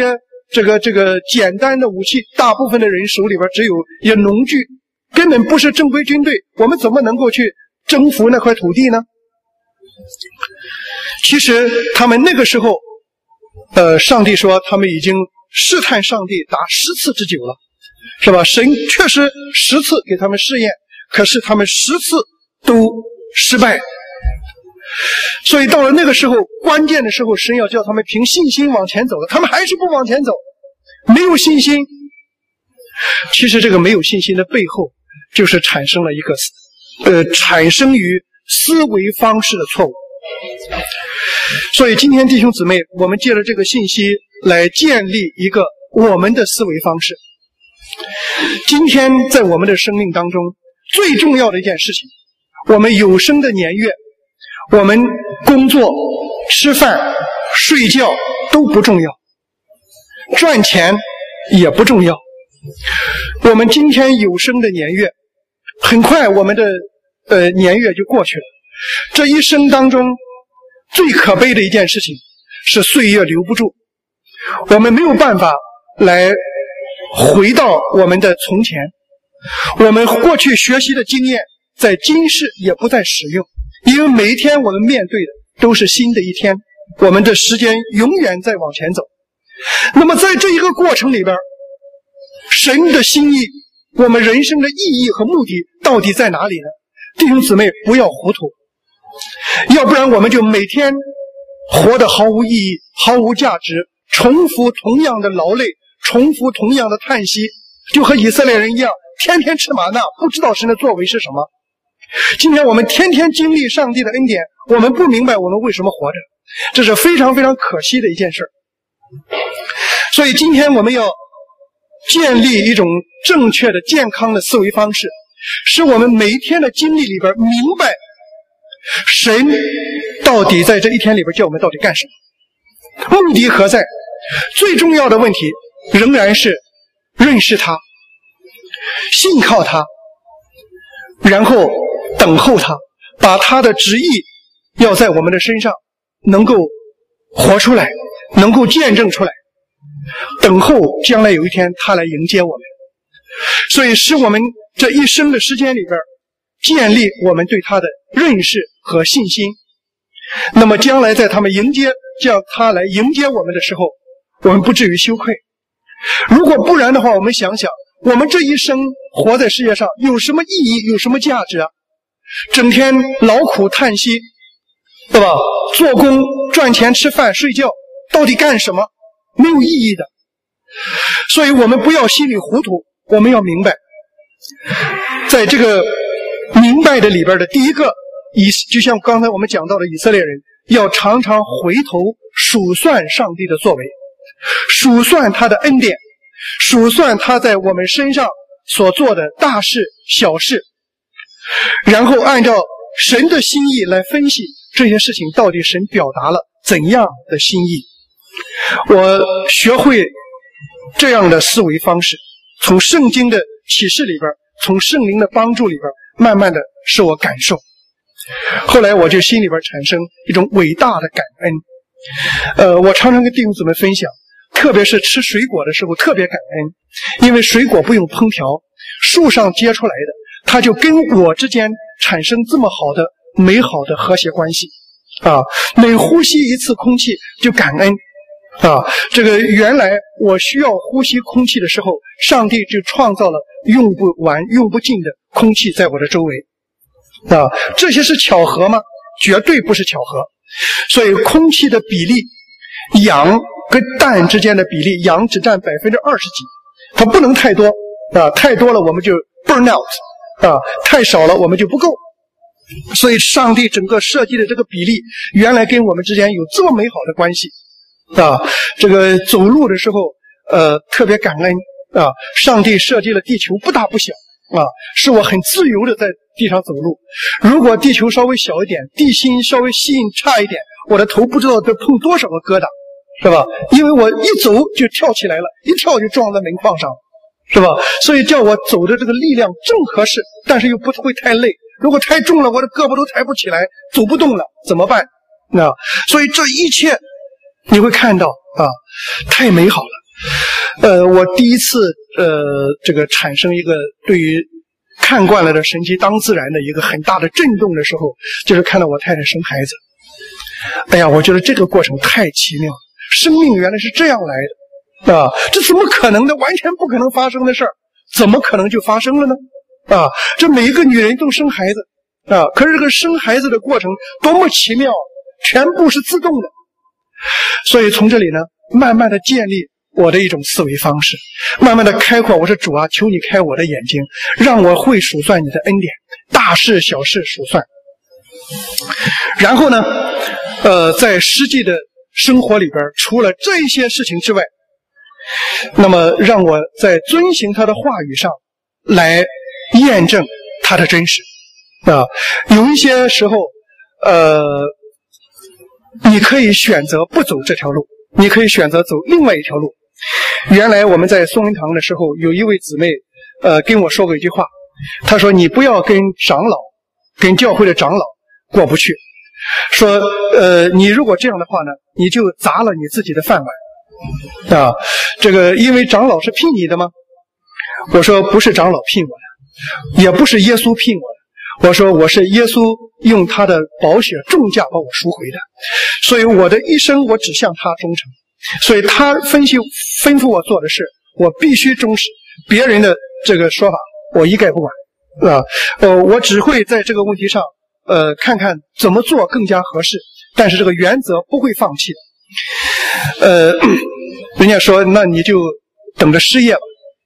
这个这个简单的武器，大部分的人手里边只有一些农具，根本不是正规军队，我们怎么能够去征服那块土地呢？其实他们那个时候，呃，上帝说他们已经试探上帝达十次之久了，是吧？神确实十次给他们试验，可是他们十次都失败。所以到了那个时候，关键的时候，神要叫他们凭信心往前走的，他们还是不往前走，没有信心。其实这个没有信心的背后，就是产生了一个呃，产生于思维方式的错误。所以今天弟兄姊妹，我们借着这个信息来建立一个我们的思维方式。今天在我们的生命当中，最重要的一件事情，我们有生的年月，我们工作、吃饭、睡觉都不重要，赚钱也不重要。我们今天有生的年月，很快我们的呃年月就过去了。这一生当中最可悲的一件事情是岁月留不住，我们没有办法来回到我们的从前，我们过去学习的经验在今世也不再使用，因为每一天我们面对的都是新的一天，我们的时间永远在往前走。那么在这一个过程里边，神的心意，我们人生的意义和目的到底在哪里呢？弟兄姊妹，不要糊涂，要不然我们就每天活得毫无意义，毫无价值，重复同样的劳累，重复同样的叹息，就和以色列人一样，天天吃玛纳，不知道神的作为是什么。今天我们天天经历上帝的恩典，我们不明白我们为什么活着，这是非常非常可惜的一件事。所以今天我们要建立一种正确的健康的思维方式，使我们每一天的经历里边明白神到底在这一天里边叫我们到底干什么，目的何在。最重要的问题仍然是认识他，信靠他，然后等候他，把他的旨意要在我们的身上能够活出来，能够见证出来，等候将来有一天他来迎接我们。所以使我们这一生的时间里边建立我们对他的认识和信心，那么将来在他们迎接叫他来迎接我们的时候，我们不至于羞愧。如果不然的话，我们想想我们这一生活在世界上有什么意义，有什么价值啊？整天劳苦叹息，对吧？做工赚钱吃饭睡觉，到底干什么？没有意义的。所以我们不要稀里糊涂，我们要明白，在这个明白的里边的第一个，以就像刚才我们讲到的以色列人，要常常回头数算上帝的作为，数算他的恩典，数算他在我们身上所做的大事小事，然后按照神的心意来分析这些事情到底神表达了怎样的心意。我学会这样的思维方式，从圣经的启示里边，从圣灵的帮助里边，慢慢的使我感受。后来我就心里边产生一种伟大的感恩。呃，我常常跟弟兄姊妹分享，特别是吃水果的时候特别感恩，因为水果不用烹调，树上结出来的，它就跟我之间产生这么好的美好的和谐关系啊！每呼吸一次空气就感恩啊！这个原来我需要呼吸空气的时候，上帝就创造了用不完用不尽的空气在我的周围啊！这些是巧合吗？绝对不是巧合。所以空气的比例，氧跟氮之间的比例，氧只占百分之二十几，它不能太多啊，太多了我们就 burn out 啊，太少了我们就不够。所以上帝整个设计的这个比例，原来跟我们之间有这么美好的关系啊！这个走路的时候，呃，特别感恩啊！上帝设计了地球不大不小啊，使我很自由的在地上走路。如果地球稍微小一点，地心稍微吸引差一点，我的头不知道得碰多少个疙瘩，是吧？因为我一走就跳起来了，一跳就撞在门框上，是吧？所以叫我走的这个力量正合适，但是又不会太累。如果太重了，我的胳膊都抬不起来，走不动了，怎么办？那所以这一切你会看到啊，太美好了。 呃，我第一次呃这个产生一个对于看惯了的神奇当自然的一个很大的震动的时候，就是看到我太太生孩子。哎呀，我觉得这个过程太奇妙了，生命原来是这样来的啊！这怎么可能的？完全不可能发生的事儿，怎么可能就发生了呢？啊，这每一个女人都生孩子啊，可是这个生孩子的过程多么奇妙，全部是自动的。所以从这里呢，慢慢的建立我的一种思维方式，慢慢的开阔。我说主啊，求你开我的眼睛，让我会数算你的恩典，大事小事数算。然后呢，呃，在实际的生活里边，除了这些事情之外，那么让我在遵行他的话语上来验证他的真实啊。有一些时候，呃，你可以选择不走这条路，你可以选择走另外一条路。原来我们在松恩堂的时候，有一位姊妹呃跟我说过一句话，她说你不要跟长老跟教会的长老过不去，说呃你如果这样的话呢，你就砸了你自己的饭碗啊。这个因为长老是聘你的吗？我说不是长老聘我的，也不是耶稣聘我的，我说我是耶稣用他的宝血重价把我赎回的，所以我的一生我只向他忠诚，所以他分析吩咐我做的事，我必须忠实，别人的这个说法我一概不管啊。呃，我只会在这个问题上呃看看怎么做更加合适，但是这个原则不会放弃的。呃，人家说那你就等着失业吧。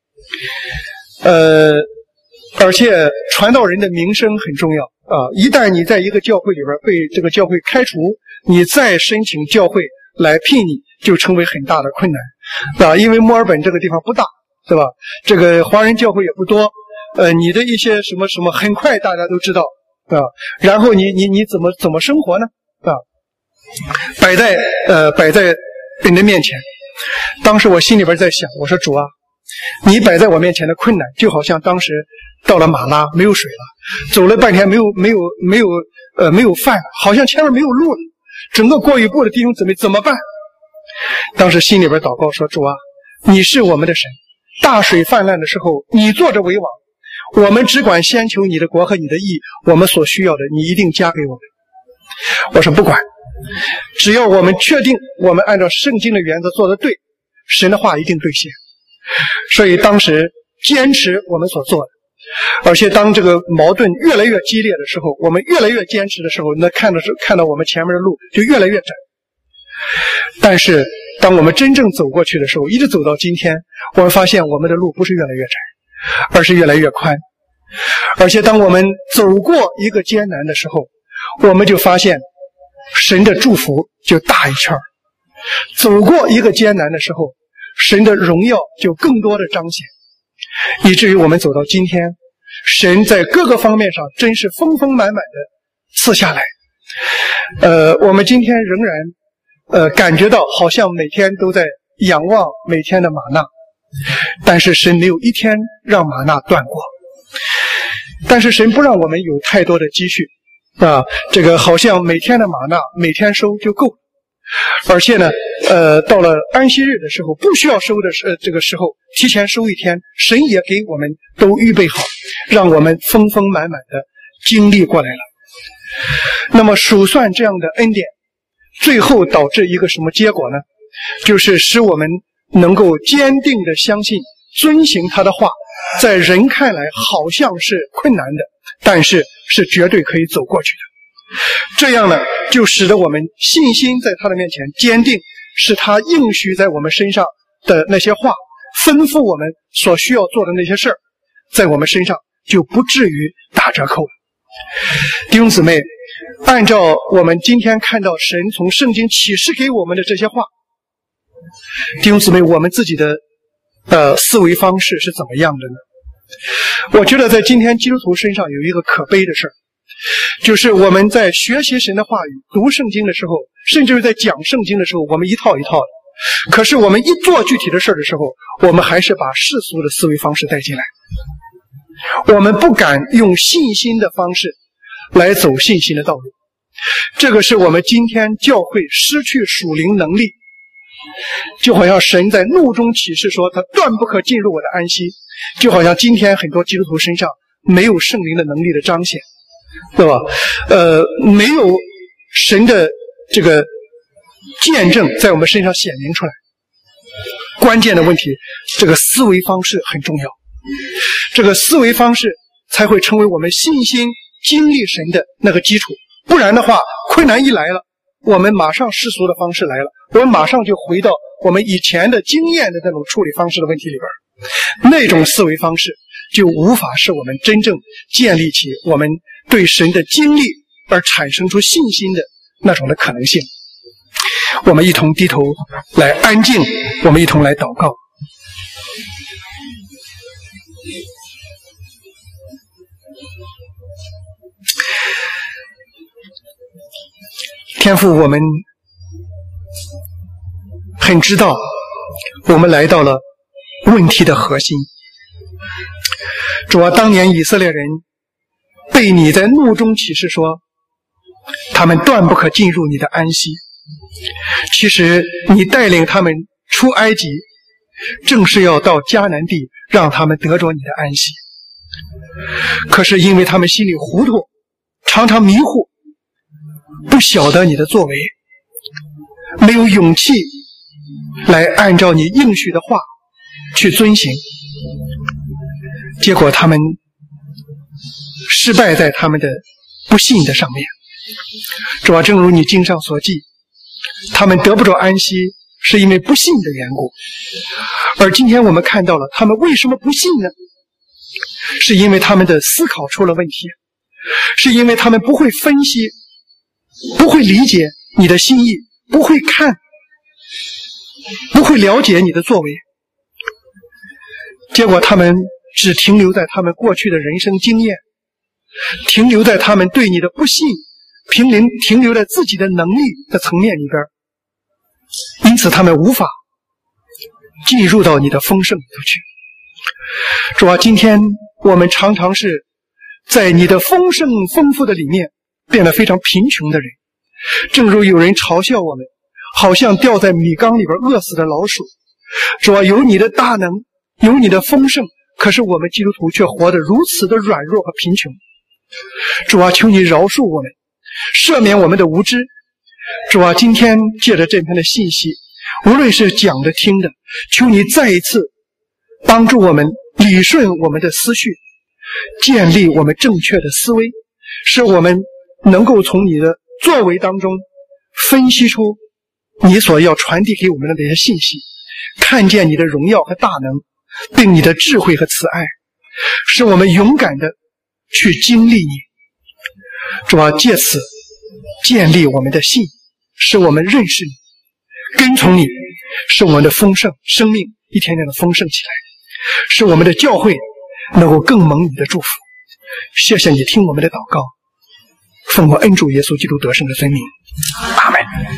呃，而且传道人的名声很重要啊！一旦你在一个教会里边被这个教会开除，你再申请教会来聘你，就成为很大的困难啊！因为墨尔本这个地方不大，对吧？这个华人教会也不多，呃，你的一些什么什么，很快大家都知道啊。然后你你你怎么怎么生活呢？啊，摆在呃摆在人的面前。当时我心里边在想，我说主啊，你摆在我面前的困难，就好像当时到了马拉没有水了，走了半天没有没有没有呃没有饭，好像前面没有路了，整个过一步的弟兄姊妹怎么办？当时心里边祷告说，主啊，你是我们的神，大水泛滥的时候你坐着为王，我们只管先求你的国和你的义，我们所需要的你一定加给我们。我说不管，只要我们确定我们按照圣经的原则做得对，神的话一定兑现。所以当时坚持我们所做的，而且当这个矛盾越来越激烈的时候，我们越来越坚持的时候，那看到是看到我们前面的路就越来越窄。但是当我们真正走过去的时候，一直走到今天，我们发现我们的路不是越来越窄，而是越来越宽。而且当我们走过一个艰难的时候，我们就发现神的祝福就大一圈，走过一个艰难的时候，神的荣耀就更多的彰显，以至于我们走到今天，神在各个方面上真是丰丰满满的赐下来。呃，我们今天仍然呃感觉到好像每天都在仰望每天的玛纳，但是神没有一天让玛纳断过。但是神不让我们有太多的积蓄啊，这个好像每天的玛纳每天收就够了。而且呢，呃，到了安息日的时候，不需要收的时、呃、这个时候，提前收一天，神也给我们都预备好，让我们丰丰满满的经历过来了。那么数算这样的恩典，最后导致一个什么结果呢？就是使我们能够坚定的相信，遵行他的话，在人看来好像是困难的，但是是绝对可以走过去的。这样呢，就使得我们信心在他的面前坚定，是他应许在我们身上的那些话，吩咐我们所需要做的那些事儿，在我们身上就不至于打折扣了。弟兄姊妹，按照我们今天看到神从圣经启示给我们的这些话，弟兄姊妹，我们自己的呃思维方式是怎么样的呢？我觉得在今天基督徒身上有一个可悲的事儿，就是我们在学习神的话语、读圣经的时候，甚至是在讲圣经的时候，我们一套一套的，可是我们一做具体的事的时候，我们还是把世俗的思维方式带进来，我们不敢用信心的方式来走信心的道路。这个是我们今天教会失去属灵能力就好像神在怒中启示说他断不可进入我的安息，就好像今天很多基督徒身上没有圣灵的能力的彰显，对吧？呃，没有神的这个见证在我们身上显明出来。关键的问题，这个思维方式很重要，这个思维方式才会成为我们信心经历神的那个基础。不然的话，困难一来了，我们马上世俗的方式来了，我们马上就回到我们以前的经验的那种处理方式的问题里边，那种思维方式就无法使我们真正建立起我们对神的经历而产生出信心的那种的可能性。我们一同低头来安静，我们一同来祷告。天父，我们很知道我们来到了问题的核心。主啊，当年以色列人被你在怒中启示说他们断不可进入你的安息，其实你带领他们出埃及正是要到迦南地让他们得着你的安息，可是因为他们心里糊涂，常常迷糊，不晓得你的作为，没有勇气来按照你应许的话去遵行，结果他们失败在他们的不信的上面。主啊，正如你经上所记，他们得不着安息是因为不信的缘故，而今天我们看到了他们为什么不信呢？是因为他们的思考出了问题，是因为他们不会分析，不会理解你的心意，不会看，不会了解你的作为，结果他们只停留在他们过去的人生经验，停留在他们对你的不信，停留停留在自己的能力的层面里边，因此他们无法进入到你的丰盛里头去。主啊，今天我们常常是在你的丰盛丰富的里面变得非常贫穷的人，正如有人嘲笑我们好像掉在米缸里边饿死的老鼠。主啊，有你的大能，有你的丰盛，可是我们基督徒却活得如此的软弱和贫穷。主啊，求你饶恕我们，赦免我们的无知。主啊，今天借着这篇的信息，无论是讲的听的，求你再一次帮助我们理顺我们的思绪，建立我们正确的思维，使我们能够从你的作为当中分析出你所要传递给我们的那些信息，看见你的荣耀和大能，并你的智慧和慈爱，使我们勇敢的去经历你。主啊，借此建立我们的信，使我们认识你，跟从你，使我们的丰盛生命一天天的丰盛起来，使我们的教会能够更蒙你的祝福。谢谢你听我们的祷告，奉我恩主耶稣基督得胜的尊名，阿们。